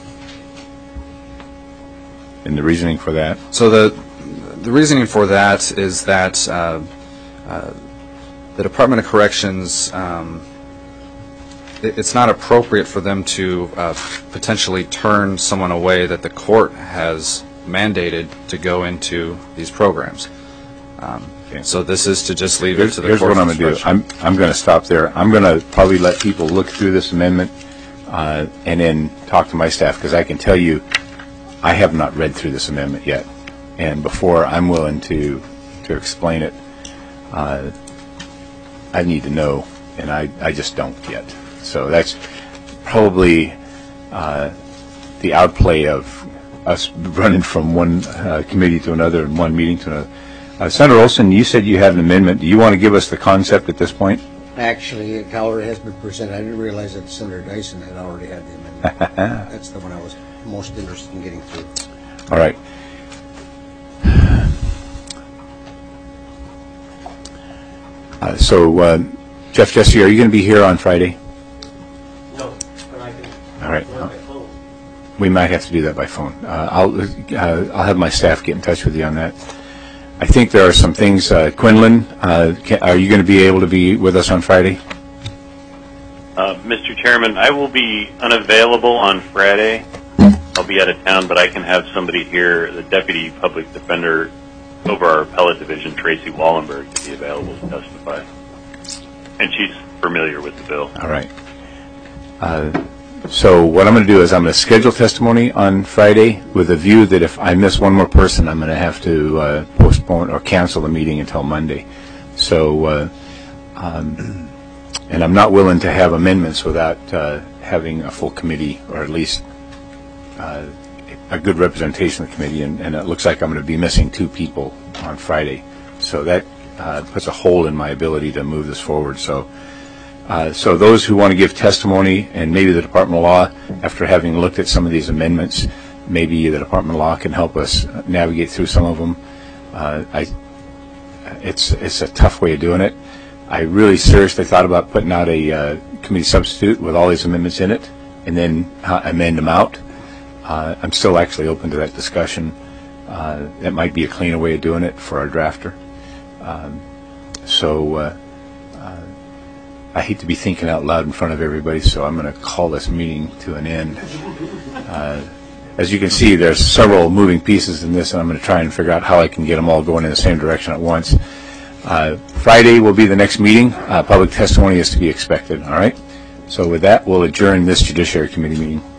And the reasoning for that? So the the reasoning for that is that uh, uh, the Department of Corrections, um, it, it's not appropriate for them to uh, potentially turn someone away that the court has mandated to go into these programs. Um, okay. So this is to just leave here's, it to the here's court's what I'm going to do. I'm I'm going to stop there. I'm going to probably let people look through this amendment uh, and then talk to my staff, because I can tell you, I have not read through this amendment yet, and before I'm willing to to explain it, uh, I need to know, and I, I just don't yet. So that's probably uh, the outplay of us running from one uh, committee to another and one meeting to another. Uh, Senator Olson, you said you had an amendment. Do you want to give us the concept at this point? Actually, it already has been presented. I didn't realize that Senator Dyson had already had the amendment. That's the one I was most interested in getting through. All right. Uh, so, uh, Jeff Jesse, are you going to be here on Friday? No, but I can. All right. Uh, we might have to do that by phone. Uh, I'll uh, I'll have my staff get in touch with you on that. I think there are some things. Uh, Quinlan, uh, can, are you going to be able to be with us on Friday? Uh, Mister Chairman, I will be unavailable on Friday. I'll be out of town, but I can have somebody here, the Deputy Public Defender over our Appellate Division, Tracy Wallenberg, to be available to testify. And she's familiar with the bill. All right. Uh, so what I'm going to do is I'm going to schedule testimony on Friday with a view that if I miss one more person, I'm going to have to uh, postpone or cancel the meeting until Monday. So, uh, um, and I'm not willing to have amendments without uh, having a full committee, or at least Uh, a good representation of the committee, and, and it looks like I'm going to be missing two people on Friday. So that uh, puts a hold in my ability to move this forward. So uh, so those who want to give testimony, and maybe the Department of Law, after having looked at some of these amendments, maybe the Department of Law can help us navigate through some of them. Uh, I, it's, it's a tough way of doing it. I really seriously thought about putting out a uh, committee substitute with all these amendments in it, and then uh, amend them out. Uh, I'm still actually open to that discussion. Uh, that might be a cleaner way of doing it for our drafter. Um, so uh, uh, I hate to be thinking out loud in front of everybody, so I'm going to call this meeting to an end. Uh, as you can see, there's several moving pieces in this, and I'm going to try and figure out how I can get them all going in the same direction at once. Uh, Friday will be the next meeting. Uh, public testimony is to be expected, all right? So with that, we'll adjourn this Judiciary Committee meeting.